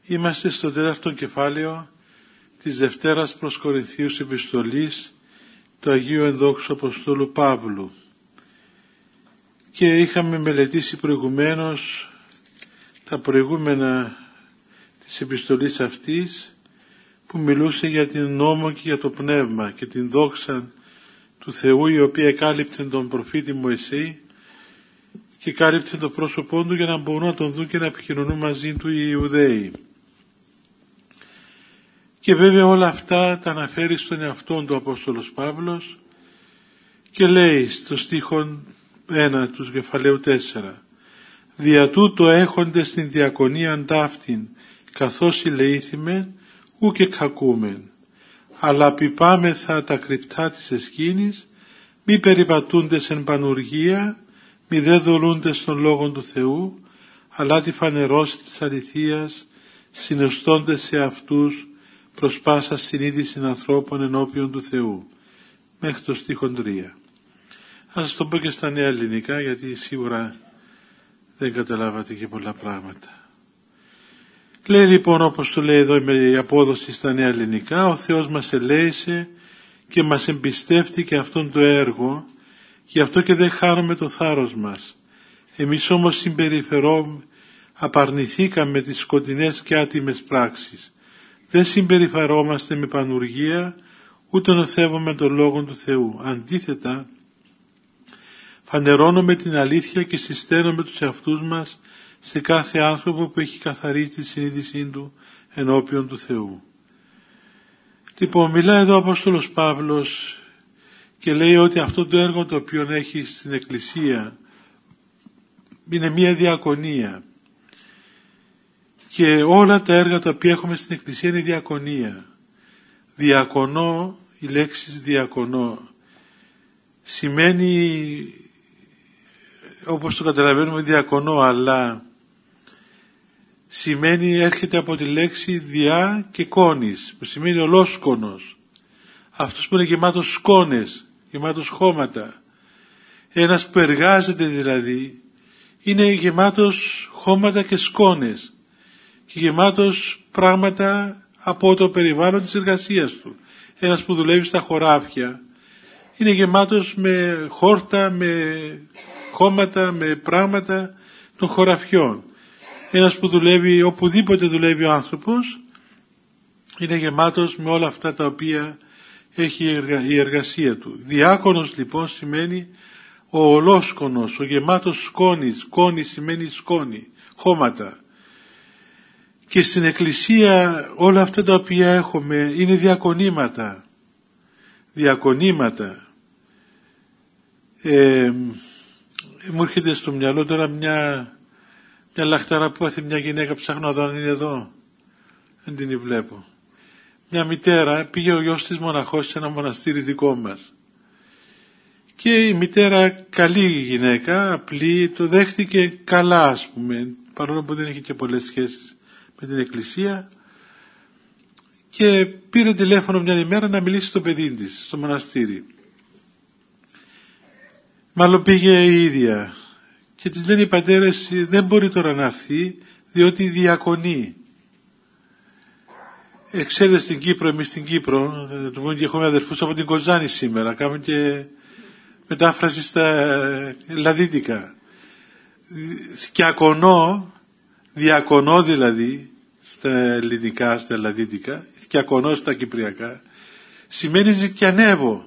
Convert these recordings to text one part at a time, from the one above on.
Είμαστε στο 4ο κεφάλαιο της Δευτέρας προς Κορινθίους επιστολής του Αγίου Ενδόξου Αποστόλου Παύλου, και είχαμε μελετήσει προηγουμένως τα προηγούμενα της επιστολής αυτής, που μιλούσε για την νόμο και για το πνεύμα και την δόξα του Θεού, η οποία κάλυπτε τον προφήτη Μωυσή και κάλυπτε το πρόσωπό του για να μπορούν να τον δουν και να επικοινωνούν μαζί του οι Ιουδαίοι. Και βέβαια όλα αυτά τα αναφέρει στον εαυτόν του Απόστολος Παύλος και λέει στο στίχο 1 του κεφαλαίου 4: «Δια τούτο έχοντες την διακονίαν ταύτην, καθώς ηλεήθημεν, ου και κακούμεν, αλλά πιπάμεθα τα κρυπτά της εσκήνης, μη περιπατούντες εν πανουργία, μη δε δολούντες των λόγων του Θεού, αλλά τη φανερώση της αληθείας, συναισθώντες σε αυτούς προς πάσα συνείδηση ανθρώπων ενώπιον του Θεού», μέχρι το στίχο 3. Ας σας το πω και στα νέα ελληνικά, γιατί σίγουρα δεν καταλάβατε και πολλά πράγματα. Λέει λοιπόν, όπως το λέει εδώ η απόδοση στα νέα ελληνικά, ο Θεός μας ελέησε και μας εμπιστεύτηκε αυτόν το έργο, γι' αυτό και δεν χάνουμε το θάρρος μας. Εμείς όμως απαρνηθήκαμε τις σκοτεινές και άτιμες πράξεις. Δεν συμπεριφερόμαστε με πανουργία, ούτε νοθεύουμε τον Λόγο του Θεού. Αντίθετα, φανερώνουμε την αλήθεια και συσταίνουμε τους εαυτούς μας σε κάθε άνθρωπο που έχει καθαρίσει τη συνείδησή του ενώπιον του Θεού. Λοιπόν, μιλάει εδώ ο Απόστολος Παύλος και λέει ότι αυτό το έργο το οποίο έχει στην Εκκλησία είναι μια διακονία, και όλα τα έργα τα οποία έχουμε στην Εκκλησία είναι διακονία. Διακονώ, η λέξη διακονώ σημαίνει, όπως το καταλαβαίνουμε, διακονώ, αλλά σημαίνει, έρχεται από τη λέξη διά και κόνης, που σημαίνει ολόσκονος. Αυτός που είναι γεμάτος σκόνες, γεμάτος χώματα. Ένας που εργάζεται δηλαδή είναι γεμάτος χώματα και σκόνες και γεμάτος πράγματα από το περιβάλλον της εργασίας του. Ένας που δουλεύει στα χωράφια είναι γεμάτος με χόρτα, με χώματα, με πράγματα των χωραφιών. Ένας που δουλεύει, οπουδήποτε δουλεύει ο άνθρωπος, είναι γεμάτος με όλα αυτά τα οποία έχει η εργασία του. Διάκονος λοιπόν σημαίνει ο ολόσκονος, ο γεμάτος σκόνης. Σκόνη σημαίνει σκόνη, χώματα. Και στην Εκκλησία όλα αυτά τα οποία έχουμε είναι διακονήματα. Διακονήματα. Μου έρχεται στο μυαλό τώρα μια λαχτάρα που έθεσε μια γυναίκα, ψάχνω να δω αν είναι εδώ, δεν την βλέπω. Μια μητέρα, πήγε ο γιος της μοναχός σε ένα μοναστήρι δικό μας, και η μητέρα, καλή γυναίκα, απλή, το δέχτηκε καλά, ας πούμε, παρόλο που δεν είχε και πολλές σχέσεις με την Εκκλησία, και πήρε τηλέφωνο μια ημέρα να μιλήσει στο παιδί της στο μοναστήρι. Μάλλον πήγε η ίδια και της λένε οι πατέρες, δεν μπορεί τώρα να έρθει διότι διακονεί. Ξέρετε, στην Κύπρο, εμείς στην Κύπρο, το πούμε, και έχουμε αδερφούς από την Κοζάνη σήμερα, κάνουμε και μετάφραση στα ελλαδίτικα. Διακονώ δηλαδή στα ελληνικά, στα ελλαδίτικα, διακονώ στα κυπριακά, σημαίνει ζητιανεύω.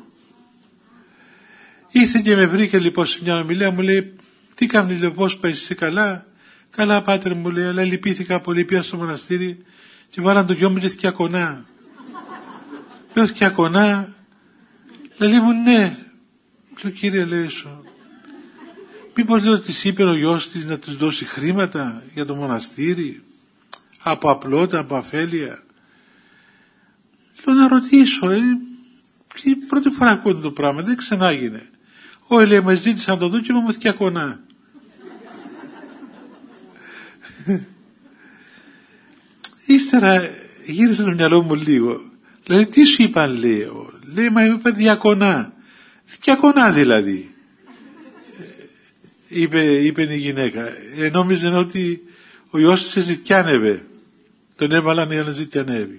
Ήρθε και με βρήκε λοιπόν σε μια ομιλία, μου λέει, τι κάνεις, λέω, πώς πάει, είσαι καλά? Καλά, πάτερ, μου λέει, αλλά λυπήθηκα πολύ, πια στο μοναστήρι και βάλαν το γιο μου και θκιακονά. Λέω, θκιακονά? Λέει μου, ναι. Λέω, κύριε, λέει, μήπως, λέω, της είπε ο γιος της να της δώσει χρήματα για το μοναστήρι, από απλότητα, από αφέλεια? Λέω, να ρωτήσω, πρώτη φορά ακούω το πράγμα, δεν ξανάγινε. Όχι, λέει, με ζήτησα να το δω και μου θκιακονά. Ύστερα γύρισε το μυαλό μου λίγο. Δηλαδή, τι σου είπαν, λέει, μα είπα διακονά. Θκιακονά δηλαδή. Είπε η γυναίκα. Νόμιζε ότι ο γιος της ζητιάνευε. Τον έβαλαν για να ζητιανεύει.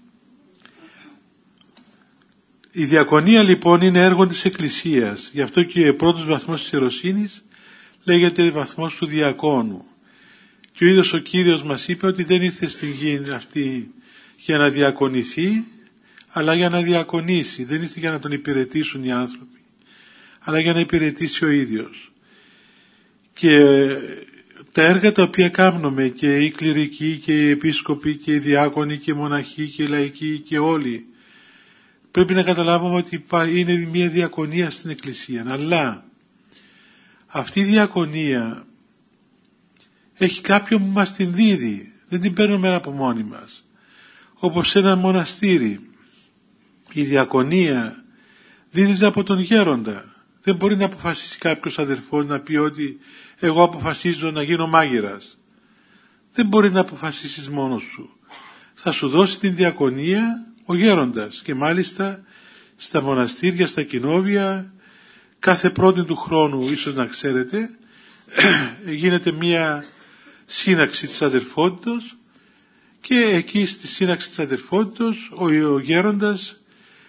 Η διακονία λοιπόν είναι έργο της Εκκλησίας. Γι' αυτό και ο πρώτος βαθμός της ιεροσύνης λέγεται βαθμός του διακόνου. Και ο ίδιος ο Κύριος μας είπε ότι δεν ήρθε στη γη αυτή για να διακονηθεί, αλλά για να διακονήσει. Δεν ήρθε για να τον υπηρετήσουν οι άνθρωποι, αλλά για να υπηρετήσει ο ίδιος. Και τα έργα τα οποία κάνουμε, και οι κληρικοί και οι επίσκοποι και οι διάκονοι και οι μοναχοί και οι λαϊκοί και όλοι, πρέπει να καταλάβουμε ότι είναι μια διακονία στην Εκκλησία. Αλλά αυτή η διακονία έχει κάποιον που μας την δίδει, δεν την παίρνουμε από μόνοι μας. Όπως σε ένα μοναστήρι, η διακονία δίδεται από τον γέροντα. Δεν μπορεί να αποφασίσει κάποιος αδερφός να πει ότι εγώ αποφασίζω να γίνω μάγειρας. Δεν μπορεί να αποφασίσεις μόνος σου. Θα σου δώσει την διακονία ο γέροντας, και μάλιστα στα μοναστήρια, στα κοινόβια, κάθε πρώτη του χρόνου, ίσως να ξέρετε, γίνεται μια σύναξη της αδερφότητος, και εκεί στη σύναξη της αδερφότητος ο γέροντας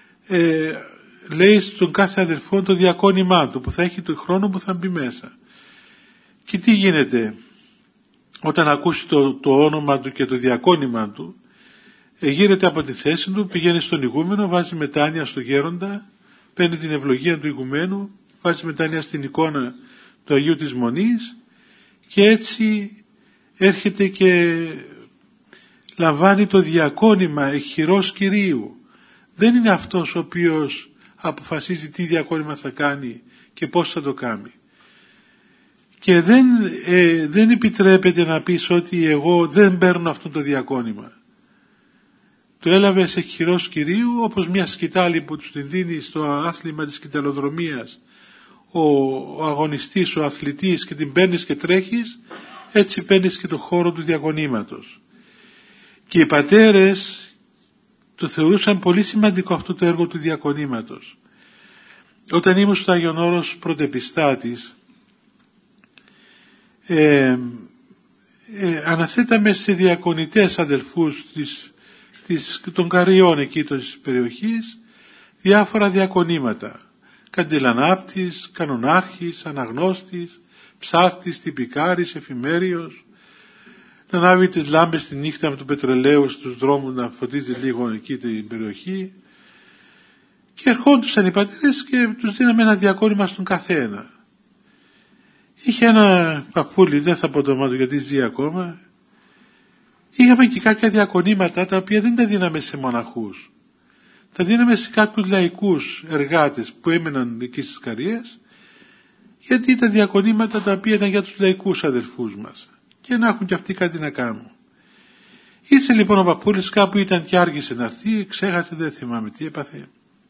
λέει στον κάθε αδερφό το διακόνημά του, που θα έχει τον χρόνο που θα μπει μέσα. Και τι γίνεται όταν ακούσει το όνομα του και το διακόνημά του? Γύρεται από τη θέση του, πηγαίνει στον ηγούμενο, βάζει μετάνοια στο γέροντα, παίρνει την ευλογία του ηγουμένου, βάζει μετάνοια στην εικόνα του Αγίου της Μονής, και έτσι έρχεται και λαμβάνει το διακόνημα εχειρός Κυρίου. Δεν είναι αυτός ο οποίος αποφασίζει τι διακόνημα θα κάνει και πώς θα το κάνει. Και δεν επιτρέπεται να πεις ότι εγώ δεν παίρνω αυτό το διακόνημα. Το έλαβε σε εχειρός Κυρίου, όπως μια σκητάλη που του την δίνει στο άθλημα της σκηταλοδρομίας ο αγωνιστής, ο αθλητής, και την παίρνεις και τρέχεις, έτσι παίρνεις και το χώρο του διακονήματος. Και οι πατέρες το θεωρούσαν πολύ σημαντικό αυτό το έργο του διακονήματος. Όταν ήμουν στο Άγιον Όρος πρωτεπιστάτης, αναθέταμε σε διακονητές αδελφούς των Καριών εκεί της περιοχής διάφορα διακονήματα. Καντιλανάπτης, κανονάρχης, αναγνώστης, ψάρτης, τυπικάρης, εφημέριος, να ανάβει τις λάμπες τη νύχτα με το πετρελαίου στους δρόμους, να φωτίζει λίγο εκεί την περιοχή. Και ερχόντουσαν οι πατέρες και τους δίναμε ένα διακόνημα στον καθένα. Είχε ένα παππούλι, δεν θα πω το όνομα του γιατί ζει ακόμα. Είχαμε και κάποια διακονήματα τα οποία δεν τα δίναμε σε μοναχούς. Τα δίναμε σε κάποιους λαϊκούς εργάτες που έμεναν εκεί στις Καριές, γιατί τα διακονήματα τα οποία ήταν για τους λαϊκούς αδερφούς μας, και να έχουν και αυτοί κάτι να κάνουν. Ήρθε λοιπόν ο παππούλης, κάπου ήταν και άργησε να έρθει, ξέχασε, δεν θυμάμαι τι έπαθε.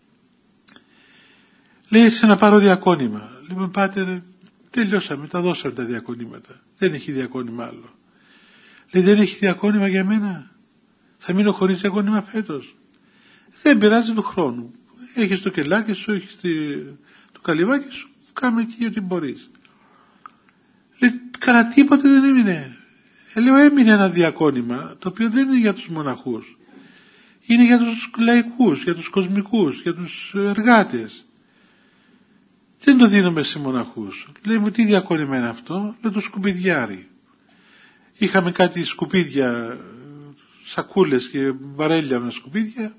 Λέει, ήρθε να πάρω διακόνημα. Λοιπόν, πάτερ, τελειώσαμε, τα δώσαμε τα διακονήματα. Δεν έχει διακόνημα άλλο. Λέει, δεν έχει διακόνημα για μένα? Θα μείνω χωρίς διακόνημα φέτος? Δεν πειράζει του χρόνου. Έχεις το κελάκι σου, έχεις το καλυβάκι σου, κάμε εκεί ό,τι μπορείς. Λέει, καλά, τίποτε δεν έμεινε. Λέω, έμεινε ένα διακόνημα, το οποίο δεν είναι για τους μοναχούς. Είναι για τους λαϊκούς, για τους κοσμικούς, για τους εργάτες. Δεν το δίνουμε σε μοναχούς. Λέει μου, τι διακόνημα είναι αυτό? Λέω, το σκουπιδιάρι. Είχαμε κάτι σκουπίδια, σακούλες και βαρέλια με σκουπίδια,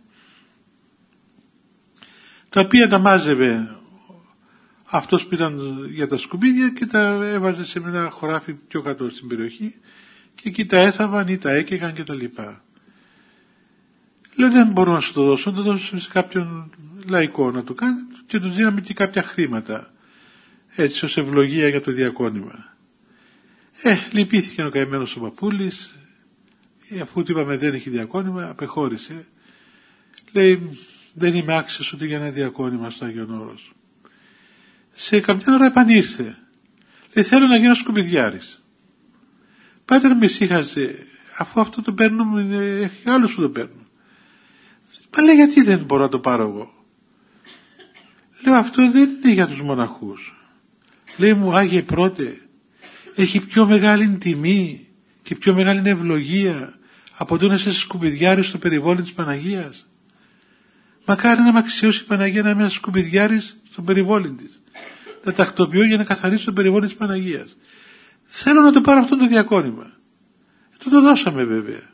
τα οποία τα μάζευε αυτός που ήταν για τα σκουπίδια και τα έβαζε σε ένα χωράφι πιο κάτω στην περιοχή, και εκεί τα έθαβαν ή τα έκαιγαν και τα λοιπά. Λέω, δεν μπορώ να σου το δώσω, να το δώσω σε κάποιον λαϊκό να το κάνει, και του δίναμε και κάποια χρήματα έτσι ως ευλογία για το διακόνημα. Λυπήθηκε ο καημένος ο παππούλης, αφού του είπαμε δεν έχει διακόνημα, απεχώρησε. Λέει, δεν είμαι άξιος ούτε για ένα διακόνημα στο Άγιον Όρος. Σε καμιά ώρα επανήρθε. Λέει, θέλω να γίνω σκουπιδιάρης. Πάτερ, με ησύχαζε, αφού αυτό το παίρνω, έχει άλλους που το παίρνουν. Μα λέει, γιατί δεν μπορώ να το πάρω εγώ? Λέω, αυτό δεν είναι για τους μοναχούς. Λέει μου, Άγιε Πρώτε, έχει πιο μεγάλη τιμή και πιο μεγάλη ευλογία από το να είσαι σκουπιδιάρης στο περιβόλι της Παναγίας. Μακάρι να με αξιώσει η Παναγία να είμαι ένας σκουπιδιάρης στο περιβόλι της. Να τακτοποιώ για να καθαρίσω το περιβόλι της Παναγίας. Θέλω να το πάρω αυτό το διακόνημα. Το δώσαμε βέβαια.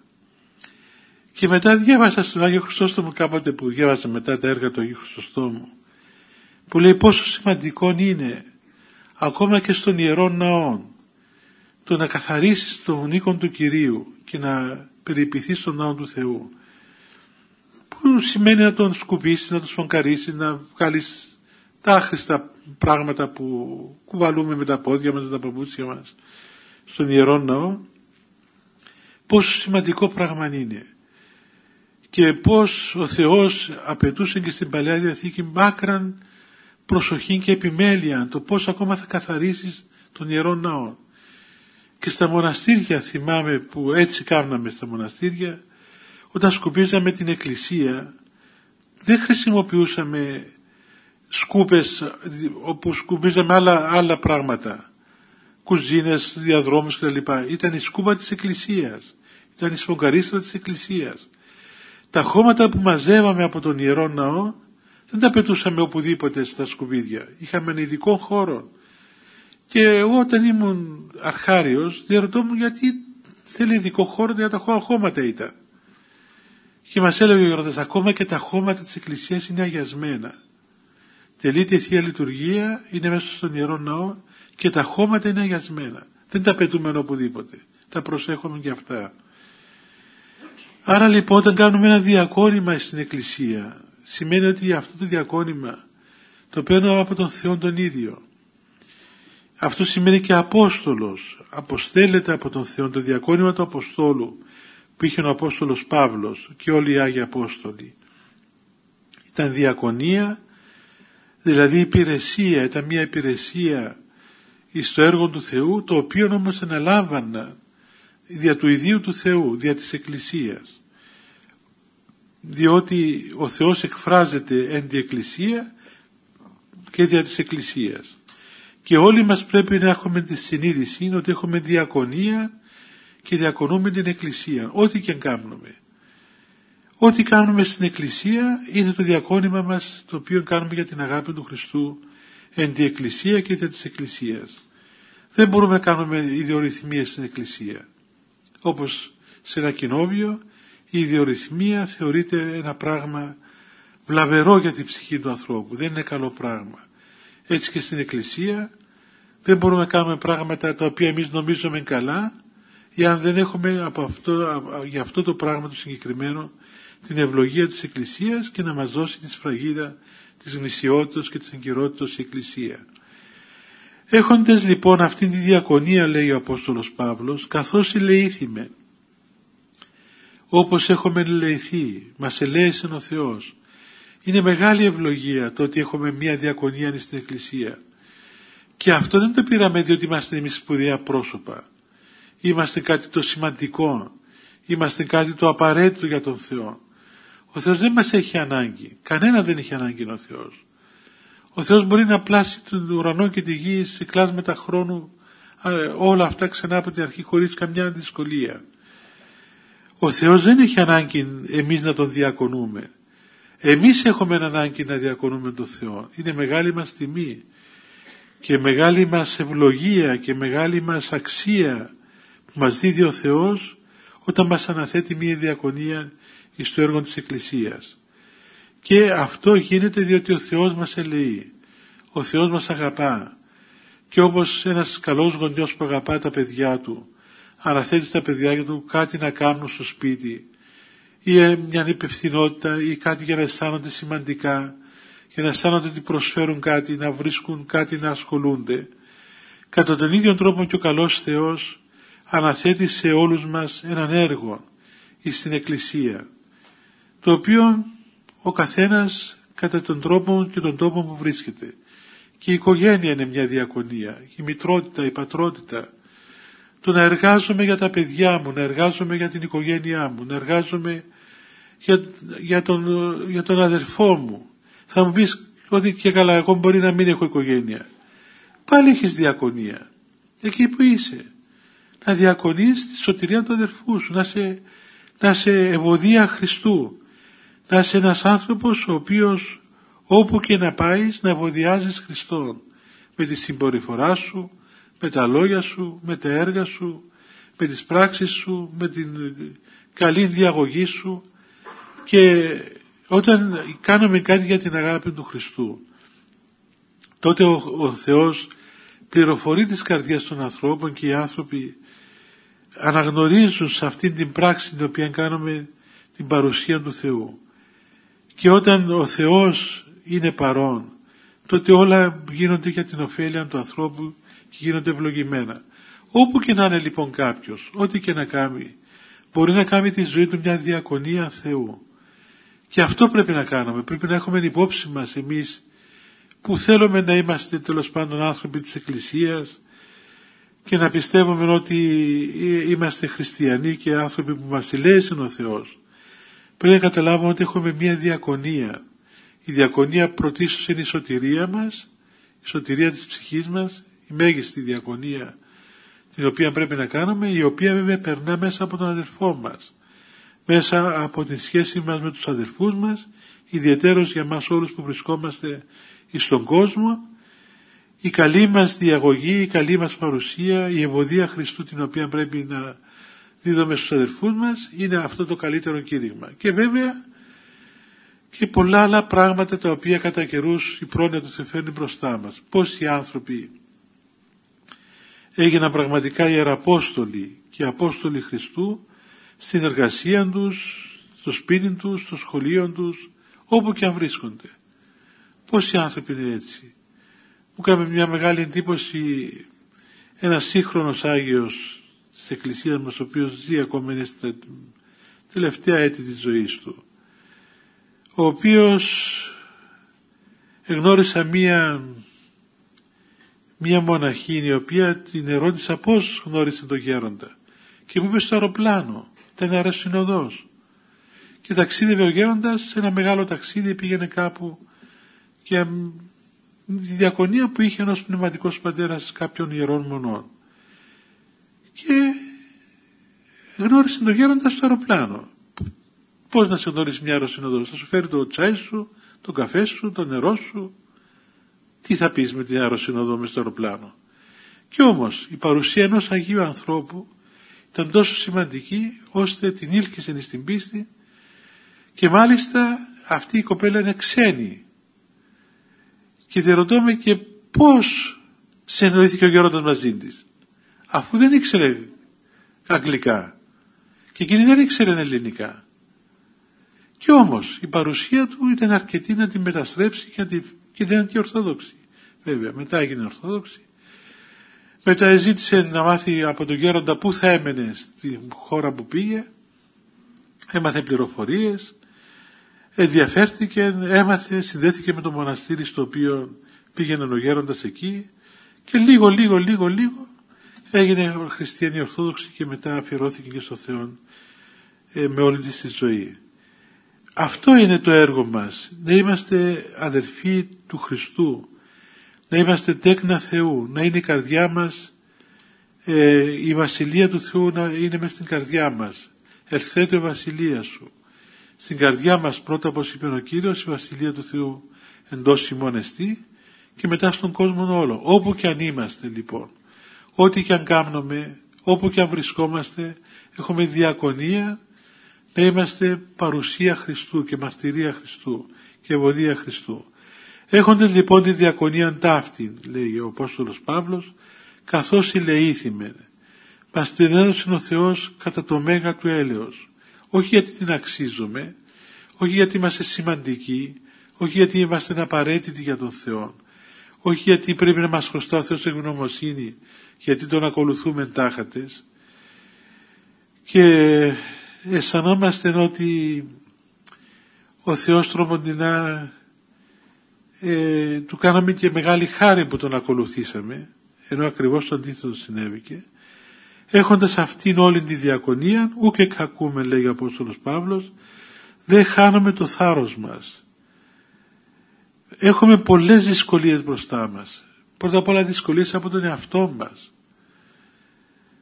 Και μετά διάβασα στον Άγιο Χρυσόστομο κάποτε, που διάβασα μετά τα έργα του Αγίου Χρυσοστόμου, που λέει πόσο σημαντικό είναι ακόμα και στον Ιερό Ναό το να καθαρίσεις τον οίκον του Κυρίου και να περιποιηθείς τον Ναό του Θεού, που σημαίνει να τον σκουπίσεις, να τον σφονκαρίσεις, να βγάλεις τα άχρηστα πράγματα που κουβαλούμε με τα πόδια μας, με τα παπούτσια μας στον Ιερό Ναό. Πόσο σημαντικό πράγμα είναι και πως ο Θεός απαιτούσε και στην Παλαιά Διαθήκη μάκραν προσοχή και επιμέλεια το πως ακόμα θα καθαρίσεις τον Ιερό Ναό. Και στα μοναστήρια θυμάμαι που έτσι κάναμε στα μοναστήρια, όταν σκουπίζαμε την εκκλησία δεν χρησιμοποιούσαμε σκούπες όπου σκουπίζαμε άλλα πράγματα, κουζίνες, διαδρόμους κλπ. Ήταν η σκούπα της εκκλησίας, ήταν η σφογγαρίστρα της εκκλησίας. Τα χώματα που μαζεύαμε από τον Ιερό Ναό δεν τα πετούσαμε οπουδήποτε στα σκουπίδια. Είχαμε ένα ειδικό χώρο. Και εγώ όταν ήμουν αρχάριος διαρωτώ μου γιατί θέλει ειδικό χώρο, για τα χώματα ήταν. Και μας έλεγε ο Γεροντάς, ακόμα και τα χώματα της εκκλησίας είναι αγιασμένα. Τελείται η Θεία Λειτουργία, είναι μέσα στον Ιερό Ναό και τα χώματα είναι αγιασμένα. Δεν τα πετούμε οπουδήποτε. Τα προσέχουμε και αυτά. Άρα λοιπόν όταν κάνουμε ένα διακόνημα στην εκκλησία, σημαίνει ότι αυτό το διακόνημα το παίρνουμε από τον Θεό τον ίδιο. Αυτό σημαίνει και Απόστολος. Αποστέλλεται από τον Θεό το διακόνημα του Αποστόλου που είχε ο Απόστολος Παύλος και όλοι οι Άγιοι Απόστολοι. Ήταν διακονία, δηλαδή υπηρεσία, ήταν μια υπηρεσία στο έργο του Θεού, το οποίο όμως αναλάμβανα δια του ιδίου του Θεού, δια της Εκκλησίας. Διότι ο Θεός εκφράζεται εν τη Εκκλησία και δια της Εκκλησίας. Και όλοι μας πρέπει να έχουμε τη συνείδηση ότι έχουμε διακονία και διακονούμε την Εκκλησία, ό,τι και κάνουμε. Ό,τι κάνουμε στην Εκκλησία είναι το διακόνημα μας, το οποίο κάνουμε για την αγάπη του Χριστού εν τη Εκκλησία και δια της Εκκλησίας. Δεν μπορούμε να κάνουμε ιδιορυθμίες στην Εκκλησία. Όπως σε ένα κοινόβιο, η ιδιορυθμία θεωρείται ένα πράγμα βλαβερό για την ψυχή του ανθρώπου. Δεν είναι καλό πράγμα. Έτσι και στην Εκκλησία δεν μπορούμε να κάνουμε πράγματα τα οποία εμείς νομίζουμε καλά, εάν δεν έχουμε για αυτό το πράγμα το συγκεκριμένο την ευλογία της Εκκλησίας και να μας δώσει τη σφραγίδα της γνησιότητας και της εγκυρότητας η Εκκλησία. Έχοντας λοιπόν αυτήν τη διακονία, λέει ο Απόστολος Παύλος, καθώς ελεήθημε, όπως έχουμε ελεηθεί, μας ελέησε ο Θεός. Είναι μεγάλη ευλογία το ότι έχουμε μια διακονία στην Εκκλησία. Και αυτό δεν το πήραμε διότι είμαστε εμείς σπουδαία πρόσωπα. Είμαστε κάτι το σημαντικό. Είμαστε κάτι το απαραίτητο για τον Θεό. Ο Θεός δεν μας έχει ανάγκη. Κανένα δεν έχει ανάγκη ο Θεός. Ο Θεός μπορεί να πλάσει τον ουρανό και τη γη σε κλάσματα χρόνου, όλα αυτά ξανά από την αρχή χωρίς καμιά δυσκολία. Ο Θεός δεν έχει ανάγκη εμείς να τον διακονούμε. Εμείς έχουμε ανάγκη να διακονούμε τον Θεό. Είναι μεγάλη μας τιμή και μεγάλη μας ευλογία και μεγάλη μας αξία που μας δίδει ο Θεός όταν μας αναθέτει μια διακονία στο έργο της Εκκλησίας. Και αυτό γίνεται διότι ο Θεός μας ελεεί. Ο Θεός μας αγαπά. Και όπως ένας καλός γονιός που αγαπά τα παιδιά του, αναθέτει στα παιδιά του κάτι να κάνουν στο σπίτι, ή μια υπευθυνότητα ή κάτι για να αισθάνονται σημαντικά, για να αισθάνονται ότι προσφέρουν κάτι, να βρίσκουν κάτι να ασχολούνται. Κατά τον ίδιο τρόπο και ο καλός Θεός αναθέτει σε όλους μας έναν έργο στην Εκκλησία, το οποίο ο καθένας κατά τον τρόπο και τον τόπο που βρίσκεται. Και η οικογένεια είναι μια διακονία, η μητρότητα, η πατρότητα. Το να εργάζομαι για τα παιδιά μου, να εργάζομαι για την οικογένειά μου, να εργάζομαι για τον αδερφό μου. Θα μου πεις ότι και καλά εγώ μπορεί να μην έχω οικογένεια. Πάλι έχεις διακονία. Εκεί που είσαι. Να διακονείς τη σωτηρία του αδερφού σου. να είσαι ευωδία Χριστού, να είσαι ένας άνθρωπος ο οποίος όπου και να πάεις να ευωδιάζεις Χριστόν με τη συμπεριφορά σου, με τα λόγια σου, με τα έργα σου, με τις πράξεις σου, με την καλή διαγωγή σου. Και όταν κάνουμε κάτι για την αγάπη του Χριστού, τότε ο Θεός πληροφορεί τις καρδιές των ανθρώπων και οι άνθρωποι αναγνωρίζουν σε αυτήν την πράξη την οποία κάνουμε την παρουσία του Θεού. Και όταν ο Θεός είναι παρόν, τότε όλα γίνονται για την ωφέλεια του ανθρώπου και γίνονται ευλογημένα. Όπου και να είναι λοιπόν κάποιος, ό,τι και να κάνει, μπορεί να κάνει τη ζωή του μια διακονία Θεού. Και αυτό πρέπει να κάνουμε. Πρέπει να έχουμε υπόψη μας εμείς που θέλουμε να είμαστε τέλος πάντων άνθρωποι της Εκκλησίας και να πιστεύουμε ότι είμαστε χριστιανοί και άνθρωποι που μας συλλέγει ο Θεός. Πρέπει να καταλάβουμε ότι έχουμε μια διακονία. Η διακονία πρωτίστως είναι η σωτηρία μας, η σωτηρία της ψυχής μας, η μέγιστη διακονία την οποία πρέπει να κάνουμε, η οποία βέβαια περνά μέσα από τον αδελφό μας, μέσα από τη σχέση μας με τους αδελφούς μας, ιδιαιτέρως για μας όλους που βρισκόμαστε στον κόσμο, η καλή μας διαγωγή, η καλή μας παρουσία, η ευωδία Χριστού την οποία πρέπει να δίδουμε στους αδελφούς μας, είναι αυτό το καλύτερο κήρυγμα. Και βέβαια και πολλά άλλα πράγματα τα οποία κατά καιρούς η πρόνοια του φέρνει μπροστά μας. Πόσοι άνθρωποι έγιναν πραγματικά ιεραπόστολοι και απόστολοι Χριστού στην εργασία τους, στο σπίτι τους, στο σχολείο τους, όπου και αν βρίσκονται. Πόσοι άνθρωποι είναι έτσι. Μου κάνει μια μεγάλη εντύπωση ένας σύγχρονος Άγιος της Εκκλησίας μας, ο οποίος ζει ακόμα, είναι στα τελευταία έτη της ζωής του, ο οποίος εγνώρισα μία μοναχή, η οποία την ερώτησα πώς γνώρισε τον γέροντα και μου είπε στο αεροπλάνο, ήταν αεροσυνοδός και ταξίδευε ο γέροντας σε ένα μεγάλο ταξίδι, πήγαινε κάπου και τη διακονία που είχε ένας πνευματικός πατέρας κάποιων ιερών μονών και γνώρισε τον γέροντα στο αεροπλάνο. Πώς να σε γνωρίσει μια αεροσυνοδός? Θα σου φέρει το τσάι σου, το καφέ σου, το νερό σου. Τι θα πεις με την αεροσυνοδό μες στο αεροπλάνο? Και όμως η παρουσία ενός Αγίου ανθρώπου ήταν τόσο σημαντική ώστε την ήλκησε στην πίστη και μάλιστα αυτή η κοπέλα είναι ξένη. Και διερωτώ με και πώς συνεννοήθηκε ο γέροντας μαζί της, αφού δεν ήξερε αγγλικά και εκείνη δεν ήξερε ελληνικά. Και όμως η παρουσία του ήταν αρκετή να την μεταστρέψει και δεν ήταν και ορθόδοξη. Βέβαια μετά έγινε ορθόδοξη. Μετά ζήτησε να μάθει από τον γέροντα πού θα έμενε στη χώρα που πήγε. Έμαθε πληροφορίες, ενδιαφέρθηκε, έμαθε, συνδέθηκε με το μοναστήρι στο οποίο πήγαινε ο γέροντας εκεί και λίγο έγινε χριστιανή ορθόδοξη και μετά αφιερώθηκε και στο Θεό με όλη της τη ζωή. Αυτό είναι το έργο μας, να είμαστε αδελφοί του Χριστού, να είμαστε τέκνα Θεού, να είναι η καρδιά μας, η βασιλεία του Θεού να είναι μες στην καρδιά μας. Ελθέτω η βασιλεία σου. Στην καρδιά μας πρώτα, όπως είπε ο Κύριος, η βασιλεία του Θεού εντός ημών εστί, και μετά στον κόσμο όλο. Όπου και αν είμαστε λοιπόν, ό,τι και αν κάνουμε, όπου και αν βρισκόμαστε, έχουμε διακονία να είμαστε παρουσία Χριστού και μαρτυρία Χριστού και ευωδία Χριστού. Έχοντας λοιπόν τη διακονία ταύτην, λέει ο Απόστολος Παύλος, καθώς ηλεήθημεν, μας την έδωσε ο Θεός κατά το μέγα του έλεος, όχι γιατί την αξίζουμε, όχι γιατί είμαστε σημαντικοί, όχι γιατί είμαστε απαραίτητοι για τον Θεό, όχι γιατί πρέπει να μας χρωστά ο Θεός ευγνωμοσύνη, γιατί τον ακολουθούμε τάχατες, και αισθανόμαστε ότι ο Θεός τρομοντινά του κάναμε και μεγάλη χάρη που τον ακολουθήσαμε, ενώ ακριβώς το αντίθετο συνέβηκε. Έχοντας αυτήν όλη τη διακονία, ούκε κακούμε, λέει ο Απόστολος Παύλος, δεν χάνουμε το θάρρος μας. Έχουμε πολλές δυσκολίες μπροστά μας. Πρώτα απ' όλα δυσκολίες από τον εαυτό μας.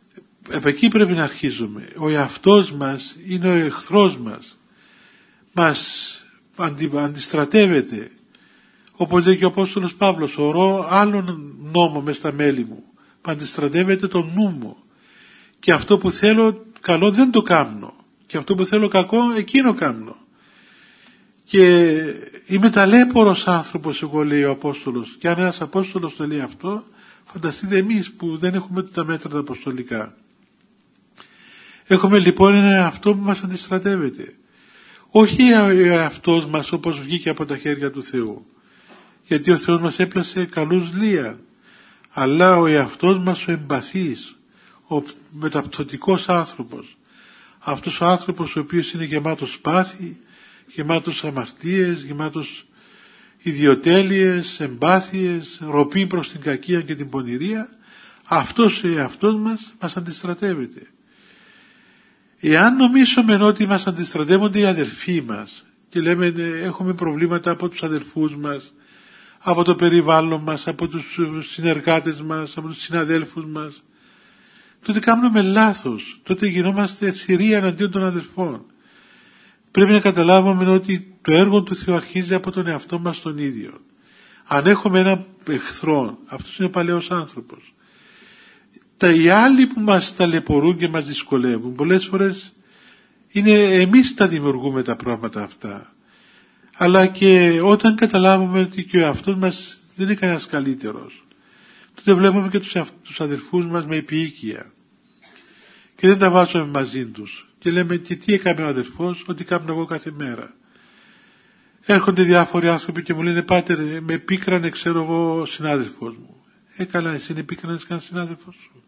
από εκεί πρέπει να αρχίζουμε. Ο εαυτός μας είναι ο εχθρός μας. Μας αντιστρατεύεται. Όπως λέει και ο Απόστολος Παύλος, ορώ άλλον νόμο μες στα μέλη μου, που αντιστρατεύεται τον νου μου. Και αυτό που θέλω καλό δεν το κάμνω. Και αυτό που θέλω κακό εκείνο κάμνω. Και είμαι ταλέπορος άνθρωπος εγώ, λέει ο Απόστολος. Και αν ένας Απόστολος το λέει αυτό, φανταστείτε εμείς που δεν έχουμε τα μέτρα τα αποστολικά. Έχουμε λοιπόν ένα αυτό που μας αντιστρατεύεται. Όχι ο εαυτός μας όπως βγήκε από τα χέρια του Θεού. Γιατί ο Θεός μας έπλασε καλούς λία. Αλλά ο εαυτός μας ο εμπαθής, ο μεταπτωτικός άνθρωπος. Αυτός ο άνθρωπος ο οποίος είναι γεμάτος πάθη, γεμάτος αμαρτίες, γεμάτος ιδιοτέλειες, εμπάθειες, ροπή προς την κακία και την πονηρία, αυτός ο εαυτός μας αντιστρατεύεται. Εάν νομίσουμε ότι μας αντιστρατεύονται οι αδελφοί μας και λέμε έχουμε προβλήματα από τους αδελφούς μας, από το περιβάλλον μας, από τους συνεργάτες μας, από τους συναδέλφους μας, τότε κάνουμε λάθος, τότε γινόμαστε θηρία εναντίον των αδελφών. Πρέπει να καταλάβουμε ότι το έργο του Θεού αρχίζει από τον εαυτό μας τον ίδιο. Αν έχουμε έναν εχθρό, αυτός είναι ο παλαιός άνθρωπος. Οι άλλοι που μας ταλαιπωρούν και μας δυσκολεύουν, πολλές φορές είναι εμείς τα δημιουργούμε τα πράγματα αυτά. Αλλά και όταν καταλάβουμε ότι και ο εαυτός μας δεν είναι κανένας καλύτερος, τότε βλέπουμε και τους αδελφούς μας με επίοικια. Και δεν τα βάζουμε μαζί τους. Και λέμε και τι έκανε ο αδελφός, ότι κάνω εγώ κάθε μέρα. Έρχονται διάφοροι άνθρωποι και μου λένε πάτερ, με πίκρανε ξέρω εγώ συνάδελφος μου. Καλά, εσύ είναι πίκρανες κανένα συνάδελφος σου?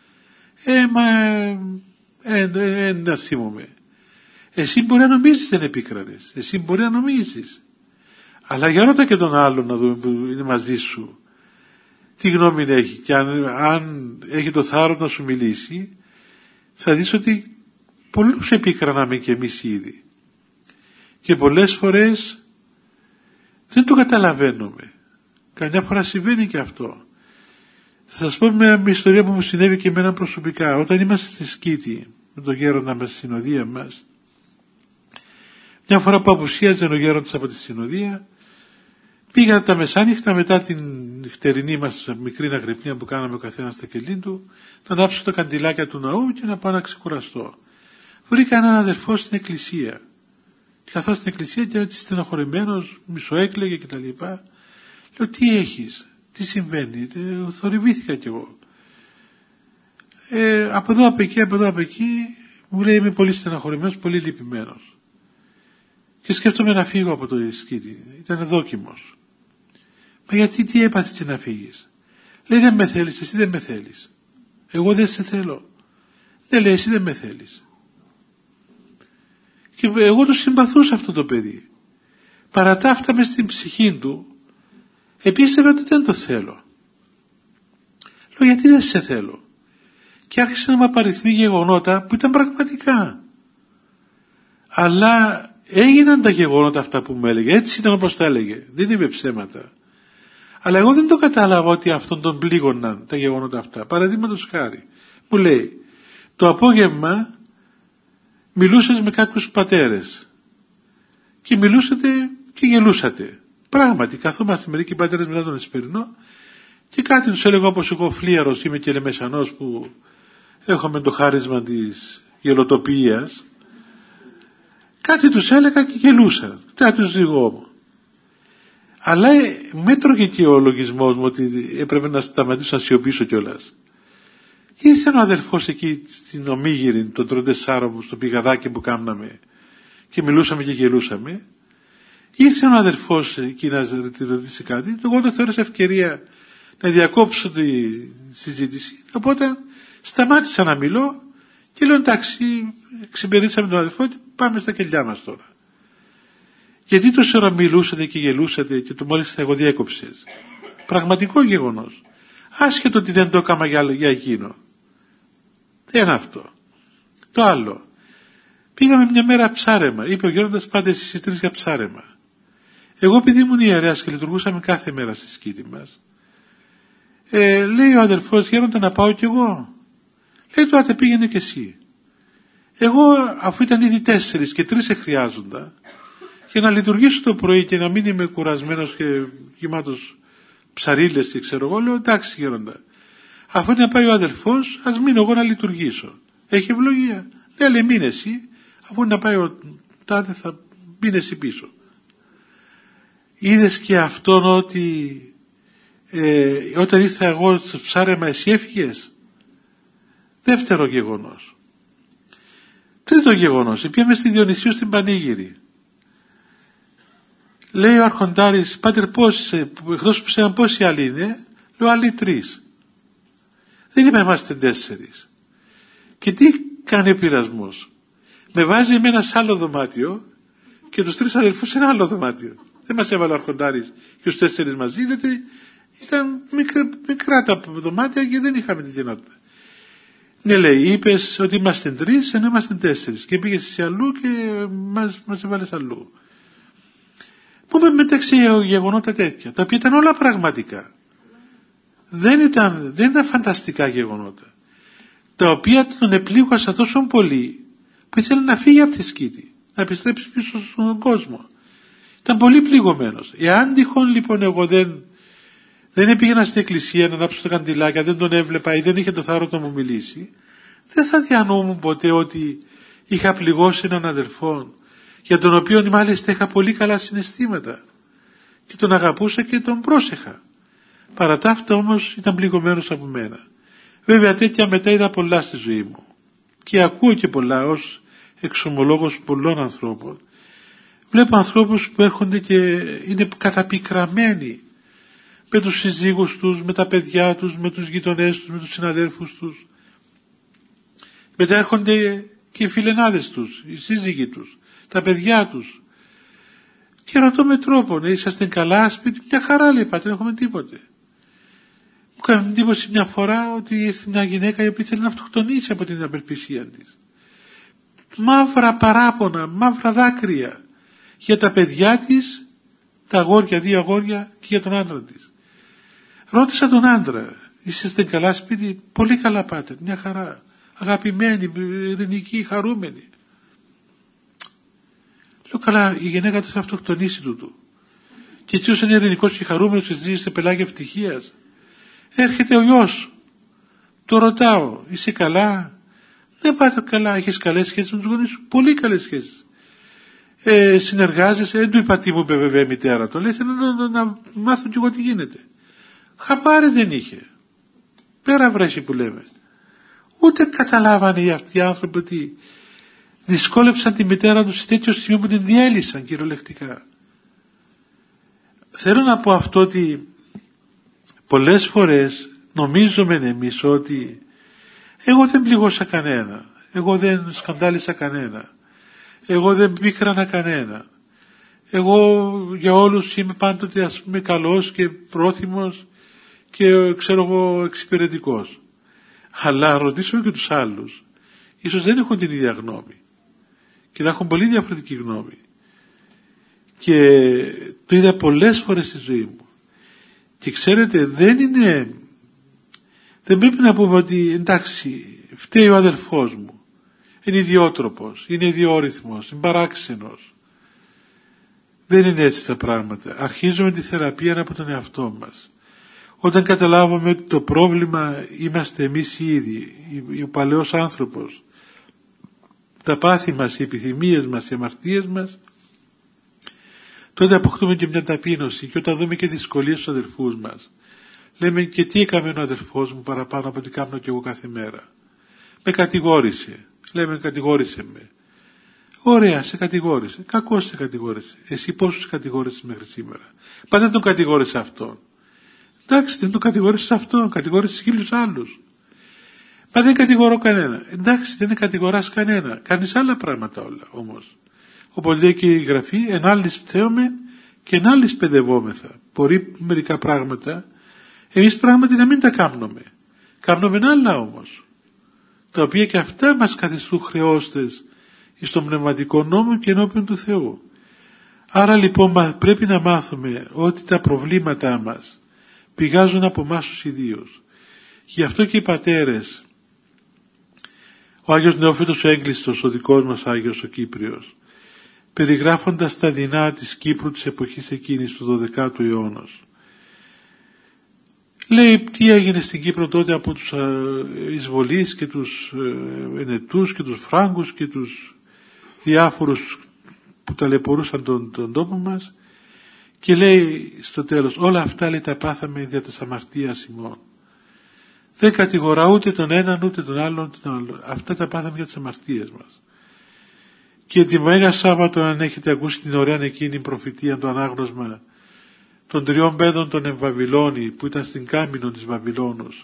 Να θυμούμε. Εσύ μπορεί να νομίζεις δεν επίκρανες. Εσύ μπορεί να νομίζεις. Αλλά για ρώτα και τον άλλον να δούμε που είναι μαζί σου. Τι γνώμη έχει. Και αν έχει το θάρρος να σου μιλήσει, θα δεις ότι πολλούς επίκραναμε και εμείς ήδη. Και πολλές φορές δεν το καταλαβαίνουμε. Καμιά φορά συμβαίνει και αυτό. Θα σας πω μια ιστορία που μου συνέβη και εμένα προσωπικά. Όταν είμαστε στη Σκήτη με τον γέροντα μας στη συνοδεία μας, μια φορά που απουσίαζε ο γέροντας από τη συνοδεία, πήγα τα μεσάνυχτα μετά την νυχτερινή μας μικρή αγρυπνία που κάναμε ο καθένας στα κελί του, να ανάψω τα καντιλάκια του ναού και να πάω να ξεκουραστώ. Βρήκα έναν αδελφό στην εκκλησία. Και καθώς στην εκκλησία και έτσι στεναχωρημένος, μισοέκλαιγε κτλ. Λέω τι έχεις, τι συμβαίνει, θορυβήθηκα κι εγώ. Από εδώ από εκεί, μου λέει είμαι πολύ στεναχωρημένος, πολύ λυπημένος. Και σκέφτομαι να φύγω από το Σκήτη. Ήταν δόκιμος. Μα γιατί τι έπαθες και να φύγεις? Λέει δεν με θέλεις, εσύ δεν με θέλεις. Εγώ δεν σε θέλω. Ναι, λέει εσύ δεν με θέλεις. Και εγώ το συμπαθούσα αυτό το παιδί. Παρά τα αυτά μες στην ψυχή του επίστευε ότι δεν το θέλω. Λέω γιατί δεν σε θέλω? Και άρχισε να μου απαριθμεί γεγονότα που ήταν πραγματικά. Αλλά έγιναν τα γεγονότα αυτά που μου έλεγε. Έτσι ήταν όπως τα έλεγε. Δεν είπε ψέματα. Αλλά εγώ δεν το κατάλαβα ότι αυτόν τον πλήγωναν τα γεγονότα αυτά. Παραδείγματος χάρη. Μου λέει το απόγευμα μιλούσες με κάποιους πατέρες και μιλούσατε και γελούσατε. Πράγματι καθόμαστε μερικοί πατέρες μετά τον Εσπερινό και κάτι τους έλεγα όπως εγώ φλίαρος είμαι και λεμεσανός που έχουμε το χάρισμα της γελοτοποιίας. Κάτι τους έλεγα και γελούσα. Τι τους διηγώ. Αλλά με έτρωγε και ο λογισμός μου ότι έπρεπε να σταματήσω να σιωπήσω κιόλας. Ήρθε ο αδελφός εκεί στην Ομίγυρη, τον Τροντεσάρο μου, στο πηγαδάκι που κάμναμε και μιλούσαμε και γελούσαμε. Ήρθε ο αδελφός εκεί να τη ρωτήσει κάτι. Εγώ το θεώρησα ευκαιρία να διακόψω τη συζήτηση. Οπότε σταμάτησα να μιλώ και λέω εντάξει, ξυπηρετήσαμε τον αδελφό και πάμε στα κελιά μας τώρα. Γιατί τόση ώρα μιλούσατε και γελούσατε και το μόλις εγώ διέκοψες? Πραγματικό γεγονός. Άσχετο ότι δεν το έκανα για εκείνο. Ένα αυτό. Το άλλο. Πήγαμε μια μέρα ψάρεμα. Είπε ο γέροντας πάτε εσείς τρεις για ψάρεμα. Εγώ επειδή ήμουν ιερέας και λειτουργούσαμε κάθε μέρα στη Σκήτη μας, λέει ο αδελφός γέροντα να πάω κι εγώ. Λέει του, άτε πήγαινε και εσύ. Εγώ, αφού ήταν ήδη 4 και 3 χρειάζονταν, για να λειτουργήσω το πρωί και να μην είμαι κουρασμένος και γεμάτος ψαρίλες και ξέρω εγώ, λέω εντάξει γέροντα, αφού είναι να πάει ο αδελφός, ας μείνω εγώ να λειτουργήσω. Έχει ευλογία. Ναι, λέει μείνε εσύ, αφού είναι να πάει ο τάδε θα μείνε εσύ πίσω. Είδες και αυτόν ότι όταν ήρθα εγώ στο ψάρεμα εσύ έφυγες. Δεύτερο γεγονός. Τρίτο γεγονός. Πήγαμε στη Διονυσίου στην Πανήγυρη. Λέει ο αρχοντάρης, πάτερ εκτός που ξέραν πόσοι άλλοι είναι, λέω άλλοι 3. Δεν είπα είμαστε 4. Και τι κάνει ο πειρασμός. Με βάζει εμένα σε άλλο δωμάτιο και τους 3 αδελφούς σε ένα άλλο δωμάτιο. Δεν μας έβαλε ο αρχοντάρης και τους 4 μαζί, γιατί ήταν μικρά τα δωμάτια και δεν είχαμε τη δυνατότητα. Ναι, λέει, είπες ότι είμαστε 3 ενώ είμαστε 4 και πήγες εσύ αλλού και μας έβαλες αλλού. Πούμε μεταξύ γεγονότα τέτοια, τα οποία ήταν όλα πραγματικά. Δεν ήταν φανταστικά γεγονότα, τα οποία τον επλήγωσα τόσο πολύ που ήθελε να φύγει από τη σκήτη, να επιστρέψει πίσω στον κόσμο. Ήταν πολύ πληγωμένος. Εάν τυχόν λοιπόν εγώ δεν πήγαινα στην εκκλησία να ανάψω τα καντιλάκια, δεν τον έβλεπα ή δεν είχε το θάρρο να μου μιλήσει, δεν θα διανοούμουν ποτέ ότι είχα πληγώσει έναν αδελφό, για τον οποίο μάλιστα είχα πολύ καλά συναισθήματα και τον αγαπούσα και τον πρόσεχα. Παρά τα αυτά όμως ήταν πληγωμένος από μένα. Βέβαια τέτοια μετά είδα πολλά στη ζωή μου και ακούω και πολλά ως εξομολόγος πολλών ανθρώπων. Βλέπω ανθρώπους που έρχονται και είναι καταπικραμένοι με τους συζύγους τους, με τα παιδιά τους, με τους γειτονές τους, με τους συναδέλφους τους. Μετά έρχονται και οι φιλενάδες τους, οι σύζυγοι τους, τα παιδιά τους. Και ρωτώ με τρόπο, είσαστε καλά σπίτι, μια χαρά λέει πάτε, δεν έχουμε τίποτε. Μου έκανε εντύπωση μια φορά ότι ήρθε μια γυναίκα η οποία ήθελε να αυτοκτονήσει από την απελπισία της. Μαύρα παράπονα, μαύρα δάκρυα για τα παιδιά της, τα αγόρια, 2 αγόρια και για τον άντρα της. Ρώτησα τον άντρα, είσαστε καλά σπίτι, πολύ καλά πάτε, μια χαρά, αγαπημένοι, ειρηνικοί, χαρούμενοι. Λέω καλά, η γυναίκα του θα αυτοκτονήσει τούτου. Και έτσι όσο είναι ειρηνικός και χαρούμενος και ζει σε πελάγια ευτυχίας, έρχεται ο γιος, το ρωτάω, είσαι καλά? Δεν πάτε καλά, έχεις καλές σχέσεις με τους γονείς σου? Πολύ καλές σχέσεις. Συνεργάζεσαι? Δεν του είπα τι μου είπε βέβαια η μητέρα του, λέει θέλω να μάθω κι εγώ τι γίνεται. Χαπάρι δεν είχε. Πέρα βρέσει που λέμε. Ούτε καταλάβανε αυτοί οι άνθρωποι ότι δυσκόλεψαν τη μητέρα του σε τέτοιο σημείο που την διέλυσαν κυριολεκτικά. Θέλω να πω αυτό ότι πολλές φορές νομίζουμε εμείς ότι εγώ δεν πληγώσα κανένα, εγώ δεν σκανδάλισα κανένα, εγώ δεν πίκρανα κανένα, εγώ για όλους είμαι πάντοτε ας πούμε καλός και πρόθυμος και ξέρω εγώ εξυπηρετικός. Αλλά ρωτήσω και τους άλλους, ίσως δεν έχουν την ίδια γνώμη και να έχουν πολύ διαφορετική γνώμη. Και το είδα πολλές φορές στη ζωή μου. Και ξέρετε δεν πρέπει να πούμε ότι εντάξει φταίει ο αδελφός μου, είναι ιδιότροπος, είναι ιδιόρυθμος, είναι παράξενος. Δεν είναι έτσι τα πράγματα. Αρχίζουμε τη θεραπεία από τον εαυτό μας. Όταν καταλάβουμε ότι το πρόβλημα είμαστε εμείς οι ίδιοι, ο παλαιός άνθρωπος, τα πάθη μας, οι επιθυμίες μας, οι αμαρτίες μας, τότε αποκτούμε και μια ταπείνωση και όταν δούμε και δυσκολίες στους αδελφούς μας, λέμε και τι έκαμε ο αδελφός μου παραπάνω από ό,τι κάνω και εγώ κάθε μέρα. Με κατηγόρησε. Λέμε κατηγόρησε με. Ωραία, σε κατηγόρησε. Κακώς σε κατηγόρησε. Εσύ πόσους κατηγόρησες μέχρι σήμερα? Μα δεν τον κατηγόρησε αυτόν. Εντάξει, δεν τον κατηγόρησε αυτόν, κατηγόρησε 1000 άλλους. Μα δεν κατηγορώ κανένα. Εντάξει, δεν κατηγοράς κανένα. Κάνεις άλλα πράγματα όλα όμως. Όπως λέει και η Γραφή, εν άλλης πταίωμε και εν άλλης παιδευόμεθα. Μπορεί μερικά πράγματα, εμείς πράγματι να μην τα κάνουμε. Κάνουμε άλλα όμως, τα οποία και αυτά μας καθιστούν χρεώστες στον πνευματικό νόμο και ενώπιον του Θεού. Άρα λοιπόν πρέπει να μάθουμε ότι τα προβλήματά μας πηγάζουν από εμάς τους ιδίους. Γι' αυτό και οι πατέρες Ο Άγιος Νεόφυτος ο Έγκλειστος, ο δικός μας Άγιος ο Κύπριος, περιγράφοντας τα δεινά της Κύπρου της εποχής εκείνης του 12ου αιώνα, λέει τι έγινε στην Κύπρο τότε από τους εισβολείς και τους Ενετούς και τους Φράγκους και τους διάφορους που ταλαιπωρούσαν τον τόπο μας, και λέει στο τέλος, όλα αυτά λέει τα πάθαμε δια της αμαρτίας ημών. Δεν κατηγορά ούτε τον έναν ούτε τον άλλον, αυτά τα πάθαμε για τις αμαρτίες μας. Και τη Μέγα Σάββατο, αν έχετε ακούσει την ωραία εκείνη προφητεία, το ανάγνωσμα των 3 παιδών των Εμβαβυλώνη που ήταν στην Κάμινο της Βαβυλώνος,